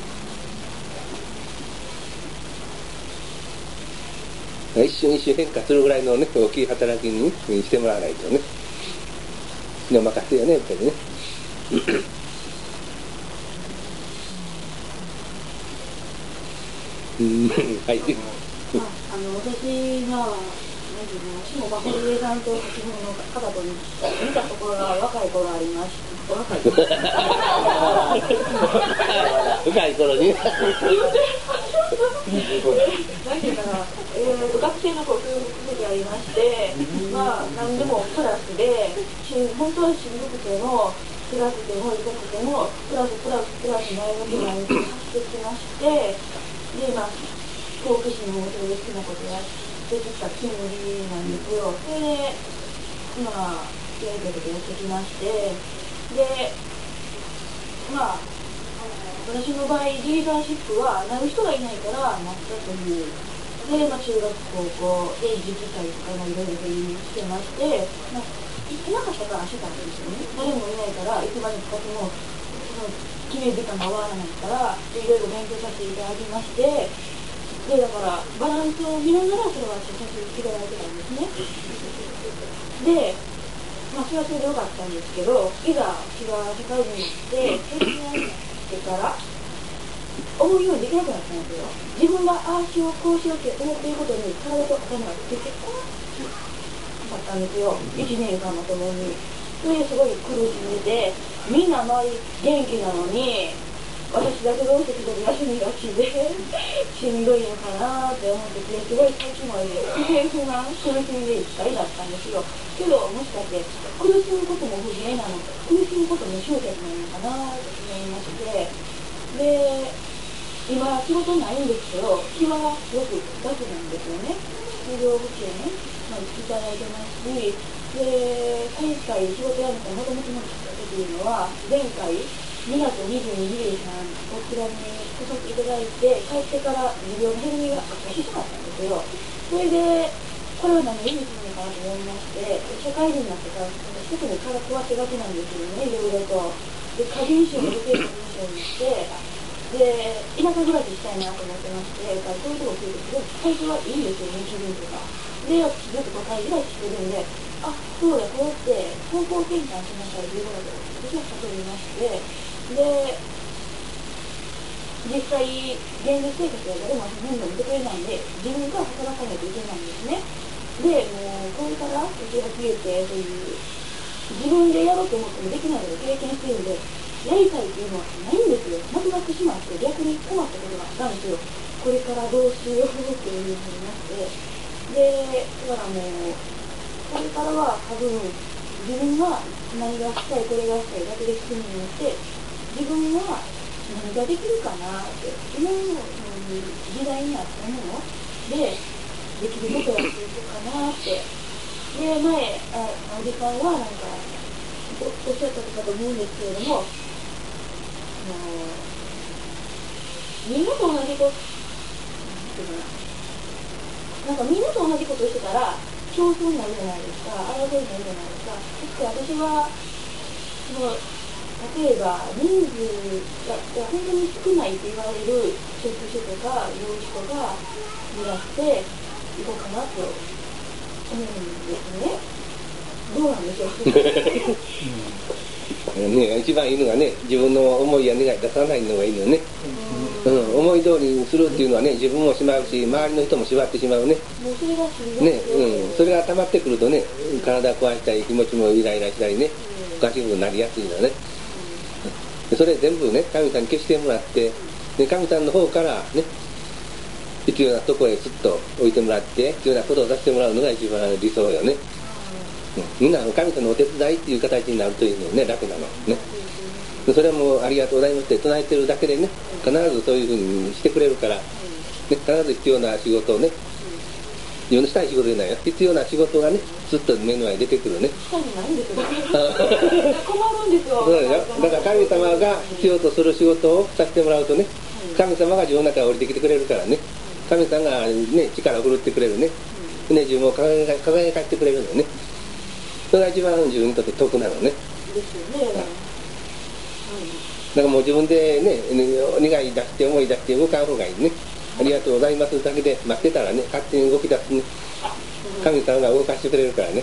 一瞬一瞬変化するぐらいのね、大きい働きにしてもらわないとね。でも任せよね、やっぱりね。うん、はい。 まあ、あの私が何ていうの、下馬堀江さんと先ほどの方と見たところが若い頃ありまして、若い頃若い頃に何ていうかな、えー、学生の頃そういう時ありまして、まあ何でもプラスで、本当はしんどくても辛くても痛くてもプラスプラスプラス前向きに走ってきまして、でまあ好奇心のもとで好きなことやってきたつもりなんですよ。それでまあやりたいことやってきまして、でまあ私の場合リーダーシップはなる人がいないからなったという。で、まあ、中学高校で自治会とかいろいろしてまして、まあ、行ってなかったからしてたんですよね。誰もいないからいつまで使ってもその決める時間が終わらないからいろいろ勉強させていただきまして、でだからバランスを見ながらそれはさせていただいてたんですね。で、まあ、それはそれでよかったんですけど、いざ私が社会人になって成人になってから思うようにできなくなったんですよ。自分がああしようこうしようって思っていることに体と頭が出てこなかったんですよ。いちねんかんもともに。それですごい苦しんでて、みんな周り元気なのに私だけどうして休みがちでしんどいのかなって思ってて、すごい最近まで不平不満苦しみでいっぱいだったんですよ。けどもしかして苦しむことも不平なのか、苦しむことも終結なのかなって思いまして、で今仕事ないんですけど、気はすごく楽なんですよね。医療保険、まあ、いただいてますし、で今回仕事辞めたもともとのきっかけというのは、前回にがつにじゅうににちさんこちらに来させていただいて、帰ってから持病のヘルニアが悪化してしまったんですよ。それでこれは何を意味するのかなと思いまして、社会人になってから特に体壊してがちなんですよね、いろいろと。で過敏症も出てる過敏症にして、で田舎暮らししたいなと思ってまして、だからそういうとこ来るとすごい最初はいいんですよね、気分とか。でずっと都会暮らししてるんで、あ、そうだ、こうやって方向転換しなさいということで私は悟りまして、で実際現実生活で誰も面倒見てくれないんで、自分から働かないといけないんですね。でもうこれからうちが消えてという自分でやろうと思ってもできないのを経験しているんで、やりたいっていうのはないんですよ。なくなってしまって逆に困ったことがあったんですよ。これからどうしようっていうふうになって、でだからもうこれからは多分自分は何がしたいこれがしたいだけで進むによって自分は何ができるかなって今の時代にあったものでできることをやっていこうかなって。で前あおじさんはなんかおっしゃったかと思うんですけれども、みんなと同じことなんかみんなと同じことしてたら競争になるじゃないですか、争いになるじゃないですか。ですから私はその例えば人数が本当に少ないと言われる職種とか業種とかになっていこうかなと思うんですね。どうなんでしょうね、一番いいのがね、自分の思いや願い出さないのがいいのよね。うん、思い通りにするっていうのはね、自分もしまうし、周りの人も縛ってしまうね。 もうそれがしんどいね、うん、それが溜まってくるとね、体壊したり、気持ちもイライラしたりね、おかしくなりやすいのね。でそれ全部ね、神さんに消してもらって、で神さんの方からね、必要なところへすっと置いてもらって、必要なことをさせてもらうのが一番理想よね。うん、みんな神様のお手伝いっていう形になるというのね、楽なのね。それはもうありがとうございますって唱えてるだけでね、必ずそういうふうにしてくれるから、ね、必ず必要な仕事をね、自分のしたい仕事じゃないよ、必要な仕事がね、ずっと目の前に出てくるね。 したいないんですよ。困るんですよ。 そうだよ。だから神様が必要とする仕事をさせてもらうとね、神様が自分の中に降りてきてくれるからね、神様がね、力を振るってくれるね、ね、自分を輝か輝かしてくれるのよね。それが一番自分にとって得なのね。 ですよね。 だからもう自分でね、願い出して思い出して動かん方がいいね。ありがとうございますだけで待ってたらね、勝手に動き出すね。神様が動かしてくれるからね。うん、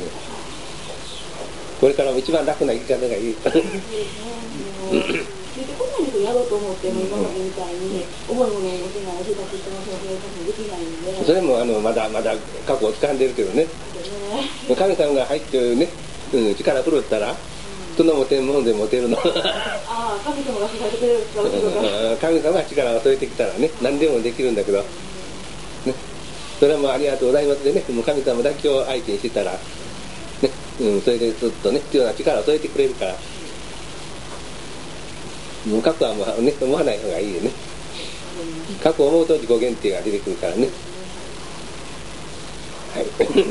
これからも一番楽な生き方がいい。出てこないんですよ、やろうと思っても今までみたいに重いものを持てない生活してますのでできないんで。 それもあのまだまだ過去を掴んでるけどね。神様が入ってね、うん、力振るったら。人の持てるもので持てるの。 ああ、神様が支えてくれるんですか。 神様が力を添えてきたらね、何でもできるんだけど、ね、それはもうありがとうございますでね、もう神様だけを相手にしてたら、ね、うん、それでずっとね、必要な力を添えてくれるから、もう過去はもうね、思わない方がいいよね。過去を思うと自己限定が出てくるからね。はい。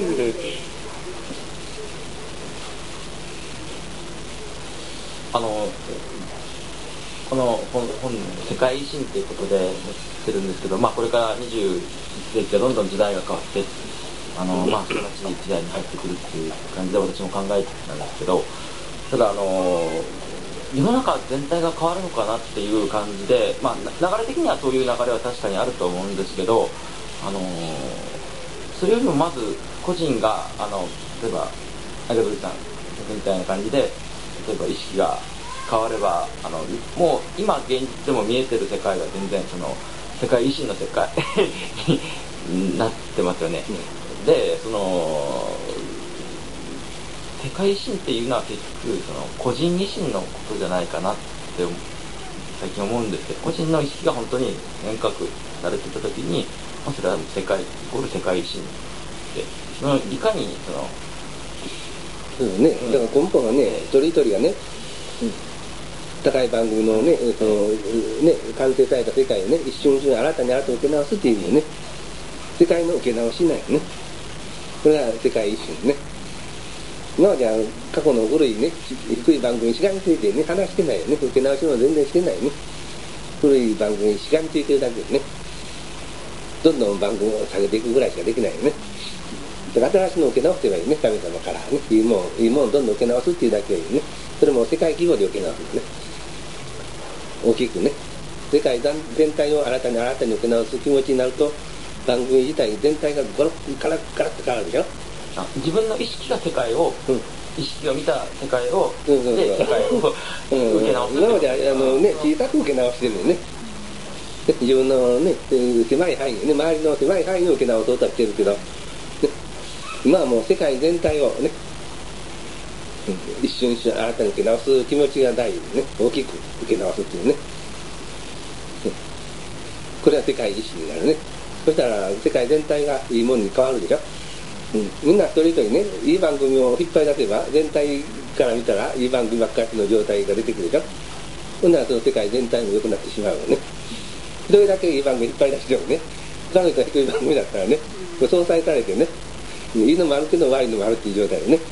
あのこの本本世界維新ということで載ってるんですけど、まあ、これからにじゅういっせいきはどんどん時代が変わってあの、まあ、新しい時代に入ってくるっていう感じで私も考えてたんですけど、ただあの世の中全体が変わるのかなっていう感じで、まあ、流れ的にはそういう流れは確かにあると思うんですけど、あのそれよりもまず個人があの例えばアゲブリさんみたいな感じで例えば意識が変わればあのもう今現実でも見えてる世界が全然その世界維新の世界になってますよね。うん、でその世界維新っていうのは結局その個人維新のことじゃないかなって最近思うんですけど、個人の意識が本当に変革されてた時に、まあ、それは世界イコール世界維新でそのいかにそのそうね、だから根本はね、一人一人がね、うん、高い番組のね、そのね、完成された世界をね、一瞬一瞬新たに新たに受け直すっていう意味でね、世界の受け直しなんよね。これが世界一瞬ね。今までは過去の古いね、低い番組にしがみついてね、話してないよね。受け直しも全然してないね。古い番組にしがみついてるだけでね、どんどん番組を下げていくぐらいしかできないよね。だから新しいのを受け直せばいいね、神様からね、いいもん、いいもんどんどん受け直すっていうだけでいいね。それも世界規模で受け直すのね。大きくね。世界全体を新たに新たに受け直す気持ちになると、番組自体全体がゴロッカラッカラッと変わるでしょ。 あ、自分の意識が世界を、うん、意識を見た世界を、 うん、 で世界を受け直す。 今まであの、ね、小さく受け直してるよね。自分のね、狭い範囲ね、周りの狭い範囲を受け直そうとはしてるけど、ね、今はもう世界全体をね、うん、一瞬一瞬新たに受け直す気持ちが大事でね、大きく受け直すっていうね、うん、これは世界意識になるね。そしたら世界全体がいいものに変わるでしょ。うん、みんな一人一人ね、いい番組を引っ張り出せば全体から見たらいい番組ばっかりの状態が出てくるでしょ。ほんならその世界全体も良くなってしまうよね。どれだけいい番組引っ張り出してもね、他の人は低い番組だったらね、相殺されてね、いいのもあるけど悪いのもあるっていう状態でね。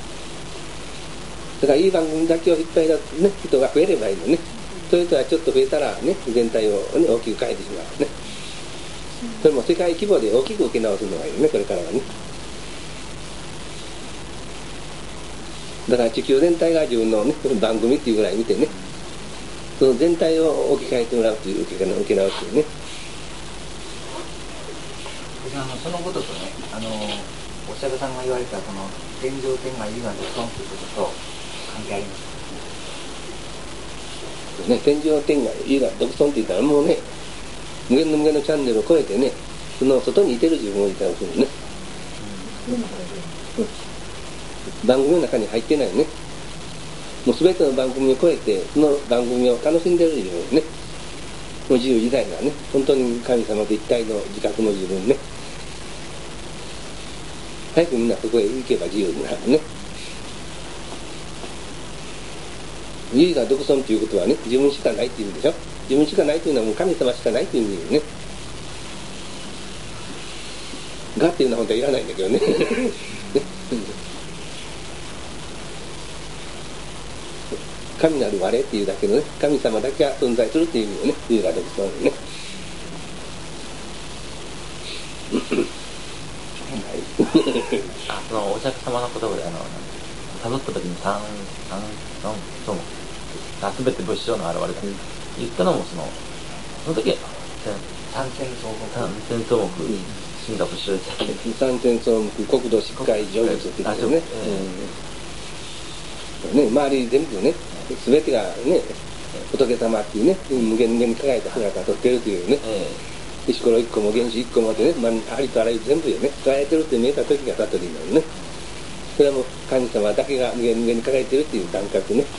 だからいい番組だけを引っ張り出す、ね、人が増えればいいのね。そういう人がちょっと増えたらね、全体を、ね、大きく変えてしまうね。それも世界規模で大きく受け直すのがいいね、これからはね。 だから地球全体が自分のね番組っていうぐらい見てね、その全体を置き換えてもらうという受け受け直すというね。 あのそのこととね、あのお釈迦さんが言われたその天上天外有我独尊ということと関係ありますか？ ね、天上天外有我独尊って言ったらもうね、無限の無限のチャンネルを超えてね、その外にいてる自分を言ったらするね、うん、番組の中に入ってないね、もう全ての番組を超えてその番組を楽しんでる自分ね、もう自由自在なね、本当に神様と一体の自覚の自分ね、早くみんなそこへ行けば自由になるね。有我独尊ということはね、自分しかないっていう意味でしょ。自分しかないというのはもう神様しかないという意味でね。がっていうのは本当はいらないんだけどね。神なる我っていうだけのね、神様だけが存在するっていう意味でね、有我独尊ね。 あ、そのお釈迦様の言葉であの辿った時に三三三そうもすべて仏性の現れだ、うん、言ったのもそのその時は三千草木三千草木死んだ仏性でしたっけ？ 三千草木国土疾海成仏って言ってね、えーうん、ね周り全部ね全てがね仏様っていうね無限無限に輝いた姿をとってるというね、えー石ころ一個も原子一個もでね、まあ、ありとあらゆる全部でね輝いてるって見えた時が悟りになるね。それはもう神様だけが無限無限に輝いてるっていう感覚ね。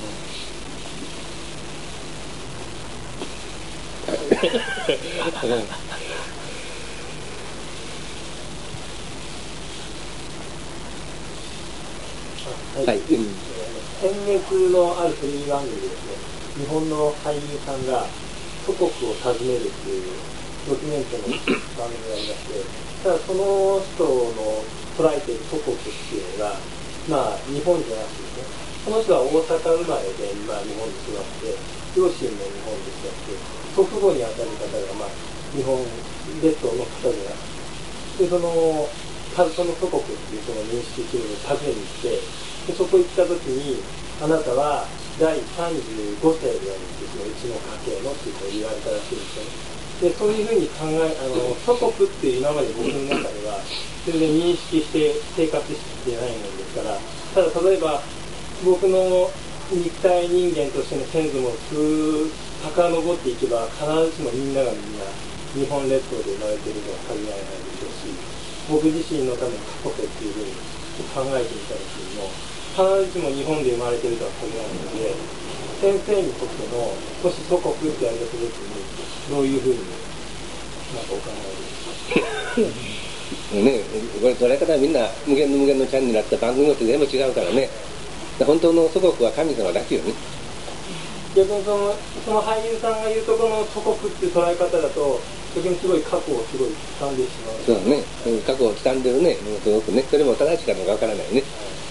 はい、うん、先月のあるテレビ番組でですね、日本の俳優さんが祖国を訪ねるっていうドキュメントの番組がありまして、ただその人の捉えている祖国っていうのが、まあ日本じゃなくてですね、その人は大阪生まれで、まあ、日本で育って、両親も日本で育って、祖父母にあたる方が、まあ、日本列島の方でなくて、で、その、その祖国っていうその認識するのを訪ねに行って、でそこ行った時に、あなたはだいさんじゅうごせいであるっていう、うちの家系のっていうことを言われたらしいんですよね。でそういうふうに考え、あの祖国っていう今まで僕の中では全然認識して生活してないものですから、ただ例えば僕の肉体人間としての先祖もずっと遡っていけば必ずしもみんながみんな日本列島で生まれているとは限らないでしょうし、僕自身のための過去っていうふうに考えてみた時にも必ずしも日本で生まれているとは限らないので、先生にとってのもし祖国って言われた時にどういうふうになんかお考えですか？ ね、これ捉え方はみんな無限の無限のチャンネルあった番組って全部違うからね。本当の祖国は神様だけよね。 逆にそのその俳優さんが言うとこの祖国って捉え方だと逆にすごい過去をすごい掴んでしまう。 そうね、過去を掴んでるね、すごくね。それも正しいかどうかわからないね。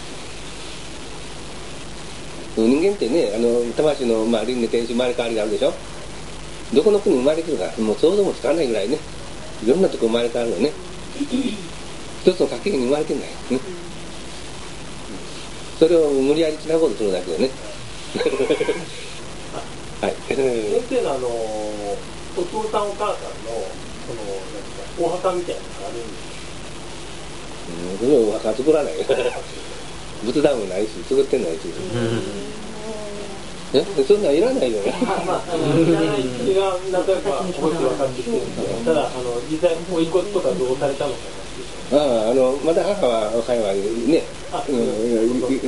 人間ってね、あの魂の、まあ、輪廻転生生まれ変わりがあるでしょ。どこの国に生まれてるかもう想像もつかないぐらいね、いろんなとこ生まれ変わるよね。一つの家系に生まれてない、ね、それを無理やりつなごうとするだけよね。はい、 先生のあのお父さんお母さんのそのなんかお墓みたいなのがあるんですか？ うん、それはお墓作らないよ。仏壇もないし作ってないし。え、そんなんいらないよ。 まあ、あのいらない気がなんとなくはすごく分かってきてるんですけど、ただあの実際おいっ子とかどうされたのかな。 ああ、あのまだ母は若いわね、うん、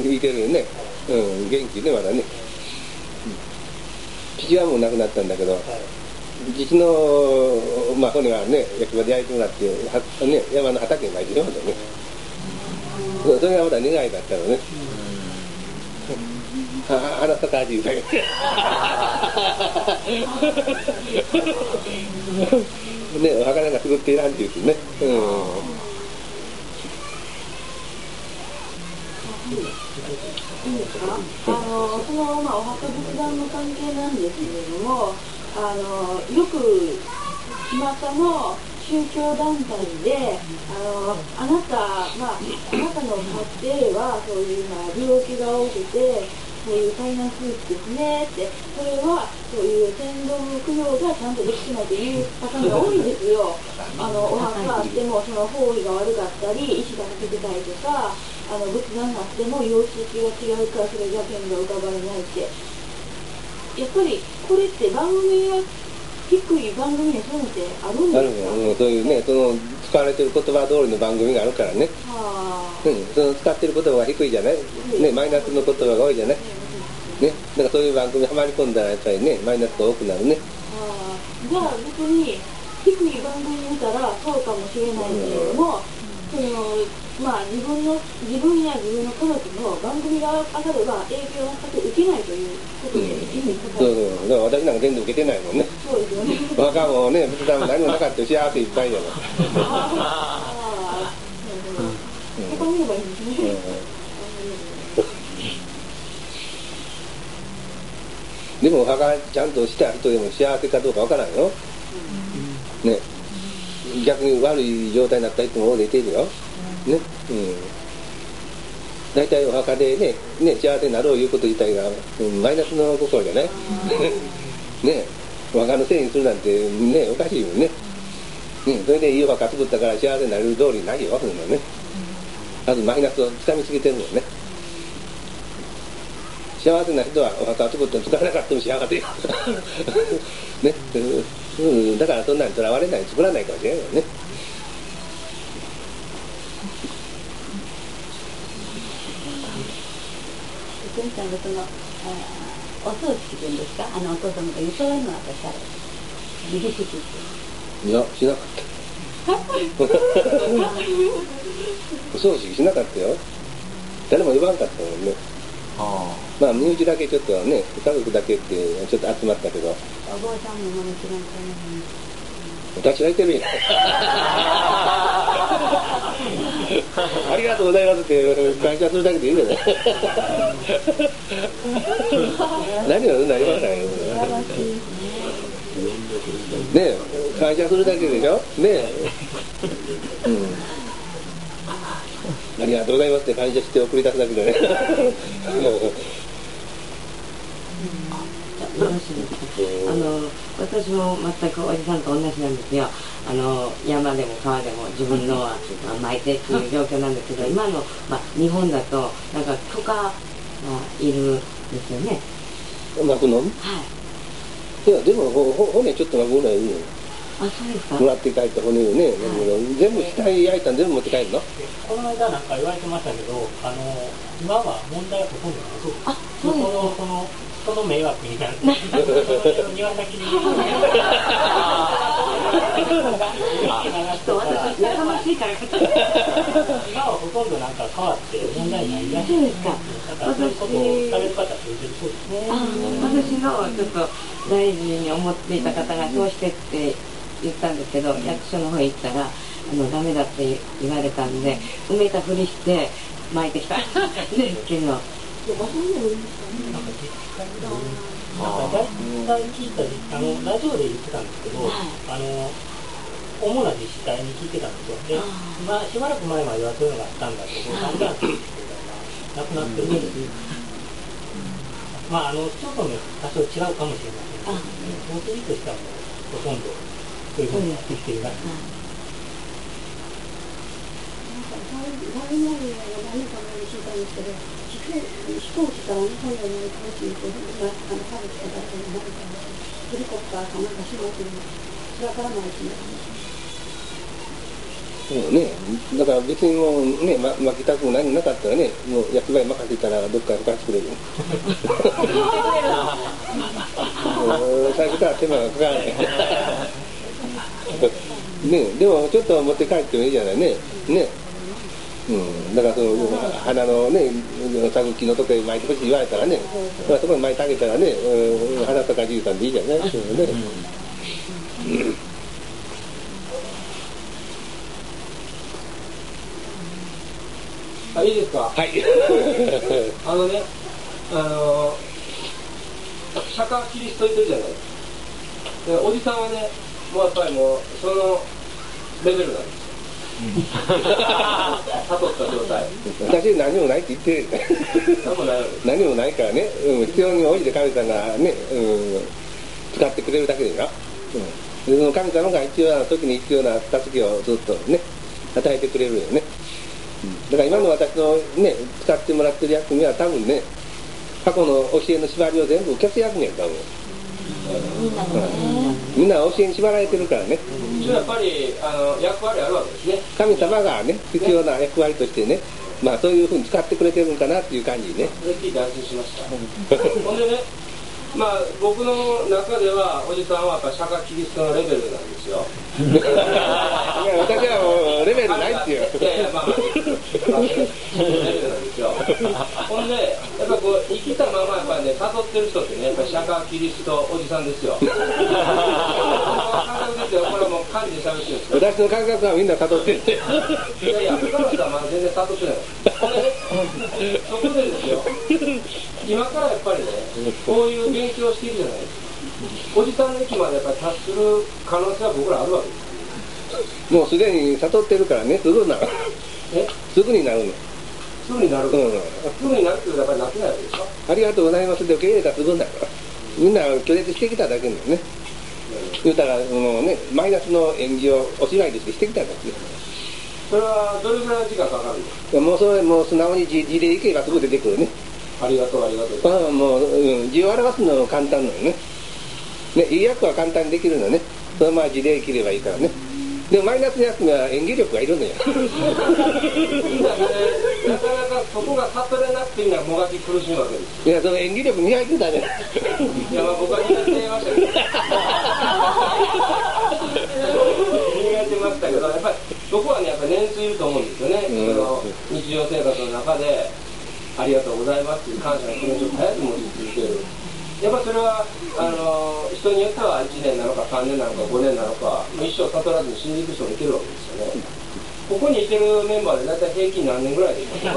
いてるよね、うん、元気ねまだね。父はもう亡くなったんだけど、はい、父のまあ骨はね焼き場で焼いてもらっては、ね、山の畑に巻いてるんだよね。それがまだ願いだったのね。ああ、あなたかじゅうだよ。ね、お墓なんか作っていらんって言ってね。うん。 あのその、まあ、お墓仏壇の関係なんですけれども、あのよく巷の宗教団体で、あのあなた、まあ、あなたの家庭はそういう、まあ、病気が多くて、そういうファイナンスですねって、それはそういう先祖供養がちゃんとできてないというパターンが多いんですよ。あのお墓があってもその方位が悪かったり、石が欠けてたりとか、あの仏壇があっても様式が違うからそれが剣が浮かばれないって。やっぱりこれって番組が低い番組にそういうのってあるんですか？あるの、うん、そういうね、その使われてる言葉通りの番組があるからね。はあ、うん、その使ってる言葉が低いじゃない、ね、マイナスの言葉が多いじゃない、ね、だからそういう番組にはまり込んだらやっぱりね、マイナスが多くなるね。 はあ、じゃあ別に低い番組見たらそうかもしれないけれども、そのまあ自分の自分や自分の家族の番組が上がれば影響は全く受けないということで意味かかる。 そうそう、だから私なんか全然受けてないもんね。 そうですよね。 若もね、仏壇も何もなかった幸せいっぱいじゃない。 ああ、へこみればいいんですね。 でもお墓ちゃんとした人でも幸せかどうかわからんよ。ね、逆に悪い状態になった人も大勢いてるよ。ね、うん。大体お墓でね、ね、幸せになろういうこと自体が、うん、マイナスの心じゃないね、お墓のせいにするなんてね、おかしいよね。ね、それでいいお墓作ったから幸せになれる通りないよ、そんなね。まずマイナスをつかみすぎてるもんね。幸せな人はお墓を作っても使わなかったも幸せよ。ね、うん、だからそんなにとらわれないに作らないかもしれないよね。 先生のそのお葬式っていうんですか、あのお父様が言うそういうのはされ儀式って。 いや、しなかった。お葬式しなかったよ。誰も呼ばんかったもんね。あまあ身内だけちょっとね、家族だけってちょっと集まったけど。 お坊さんももちろんその辺に。 私がいてるやん。ありがとうございますって感謝するだけでいいんじゃない。何を何言わないよ。ねえ、感謝するだけでしょ。ねえ、うん。ありがとうございますって感謝して送り出すだけでね。よろしいですか。あの私も全くおじさんと同じなんですよ。あの山でも川でも自分のは巻いてっていう状況なんですけど、今の、まあ、日本だとなんか許可がいるんですよね。 巻くの？はい。いやでもほほ骨ちょっと巻くぐらいいいよ。 あ、そうですか。 もらって帰った骨をね、はい、全部死体焼いたん全部持って帰るの？ この間なんか言われてましたけど、あの今は問題はほとんどない。 あ、そうですか。 その人の迷惑みたいな。庭先に。 私やかましいから。 今はほとんどなんか変わって問題ないらしい。 そうですか。 だからそういうことをされる方って言ってるそうですね。 私のちょっと大事に思っていた方がそうしてって言ったんですけど、役所の方へ行ったらあのダメだって言われたんで、埋めたふりして巻いてきたんですけど。 なんか実際になんか大体聞いたり、あのラジオで言ってたんですけど、あの主な自治体に聞いてたんですよ。で、まあしばらく前まではそういうのがあったんだけど、だんだんそういうのがなくなってるんです。まああの町村も多少違うかもしれませんけど、法的としてはもうほとんどそういうふうにやってきています。 ダメなのはダメかも聞いたんですけど、飛行機から日本での飛行機にこうあの家族とかで何かヘリコプターかなんか飛行機にそれからないしね。 そうね、だから別にもうね、ま、巻きたくも何もなかったらね、もう役場に任せたらどっか他作れる。最初から手間がかからない。ね、でもちょっと持って帰ってもいいじゃないね。ね。うん、だからその花のね、さぐきのとこへ巻いてほしい言われたらね、まあ、そこに巻いてあげたらね、うん、花とかじゅうさんでいいじゃないですかね。 あ、いいですか。 はい。 あのね、あの釈迦キリストいてるじゃないですか。でおじさんはね、もうやっぱりもうそのレベルなんですよ。悟った状態。 私何もないって言ってる。 何もないわけ。 何もないからね、うん、必要に応じて神様がね、うん、使ってくれるだけでな、うん、でその神様が必要な時に必要な助けをずっとね与えてくれるよね、うん、だから今の私のね使ってもらってる役目は多分ね過去の教えの縛りを全部消す役目やと思う。みんな教えに縛られてるからね。 やっぱりあの役割あるわけですね。 神様がね必要な役割としてね、まあそういうふうに使ってくれてるんかなっていう感じね。 それ聞いて安心しました。ほんでね、まあ僕の中ではおじさんはやっぱ釈迦キリストのレベルなんですよ。いや私はもうレベルないっていう。 いやいやまあまあレベルなんですよ。ほんでやっぱこう生きたままやっぱりね悟ってる人ってねやっぱり釈迦キリストおじさんですよ。これはもう感じで喋ってるんですけど。 私の感覚はみんな悟ってる。 いやいや他の人はまだ全然悟ってない。ほんでねそこでですよ。今からやっぱりねこういう勉強をしているじゃないですか。おじさんの域までやっぱり達する可能性は僕らあるわけです。 もうすでに悟ってるからね、すぐなる。 えすぐになるの。 すぐになる。うん、すぐになるっていうのはやっぱりなってないわけですか。ありがとうございますって受け入れたらすぐになる。みんな拒絶してきただけなのね。言うたらもうねマイナスの演技をお芝居としてしてきたんですよ。 それはどれぐらいの時間かかるんですか。 もうそれもう素直に字でいけばすぐ出てくるね。 ありがとうありがとう。 ああもう、うん、字を表すの簡単なのね。ね、いい役は簡単にできるのね。そのまま字で生きればいいからね。でもマイナスの役には演技力がいるのよ。 なかなかそこが悟れなくてみんなもがき苦しいわけです。 いやその演技力磨いてたね。 いやまあ僕は磨いてましたけど。磨いてましたけどやっぱりそこはねやっぱり年数いると思うんですよね。うん、その日常生活の中でありがとうございますっていう感謝の気持ちを絶えず持ち続ける。やっぱそれはあの人によってはいちねんなのかさんねんなのかごねんなのか一生悟らずに死んでいく人もいてるわけですよね。ここにいてるメンバーで大体平均何年ぐらいでいいか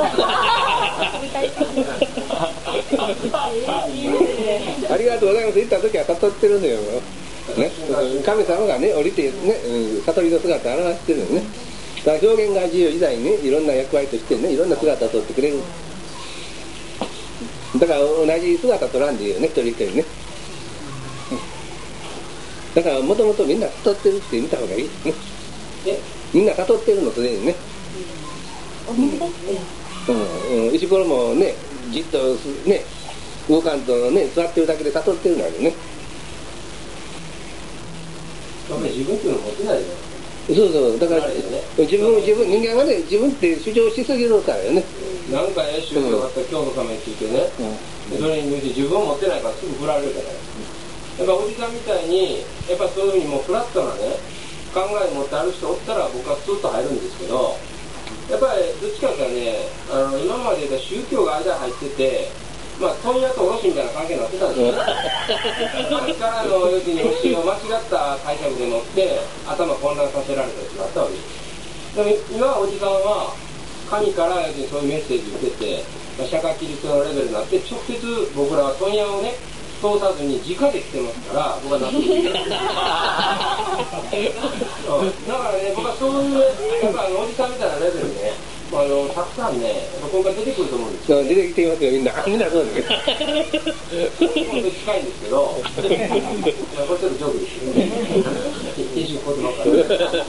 ありがとうございます言った時は悟ってるのよ、ね、神様がね降りてね、うん、悟りの姿を表してるのね。だから表現が自由時代にねいろんな役割としてねいろんな姿を取ってくれる。だから同じ姿取らんでいいよね一人一人ね。だからもともとみんな悟ってるって見た方がいいね。みんな悟ってるのすでにね。うんうん、石ころもねじっとね動かんとね座ってるだけで悟ってるのあるね。 自分っていうの持ってないよ。 そうそうだから、ね、自分自分人間はね自分って主張しすぎるからよね。 なんかね宗教があった今日のために聞いてね、うん、それに向いて自分を持ってないからすぐ振られるじゃないですか。やっぱおじさんみたいにやっぱそういうふうにもうフラットなね考えを持ってある人おったら僕はスッと入るんですけどやっぱりどっちかというとねあの今まで言った宗教が間に入っててまあ問屋と卸みたいな関係になってたんですよ。からの要するに教えを間違った解釈でもって頭混乱させられたりがあったわけです。でも今はおじさんは神から要するにそういうメッセージを受けて、まあ、釈迦キリストのレベルになって直接僕らは問屋をね通さずに直で来てますから僕は納得できる。だからね僕はそういうやっぱあのおじさんみたいなレベルねあのたくさんね今回出てくると思うんですよ。 出てきていますよみんなみんなそうだけど。 本当に近いんですけどこれちょっとジョークですよね。編集言葉から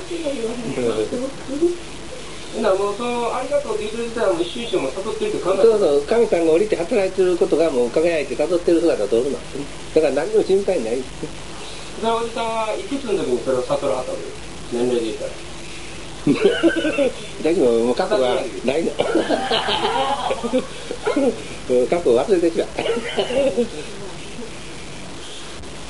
だからもうそのありがとうって言ってる自体はもう一瞬一瞬も悟ってるって考えてそうそう神さんが降りて働いてることがもう輝いて悟ってる姿を通るのだから何も心配ない。 それはおじさんはいくつの時にそれを悟らはったわけです年齢で言ったら。 私ももう過去はないの。過去を忘れてしまった。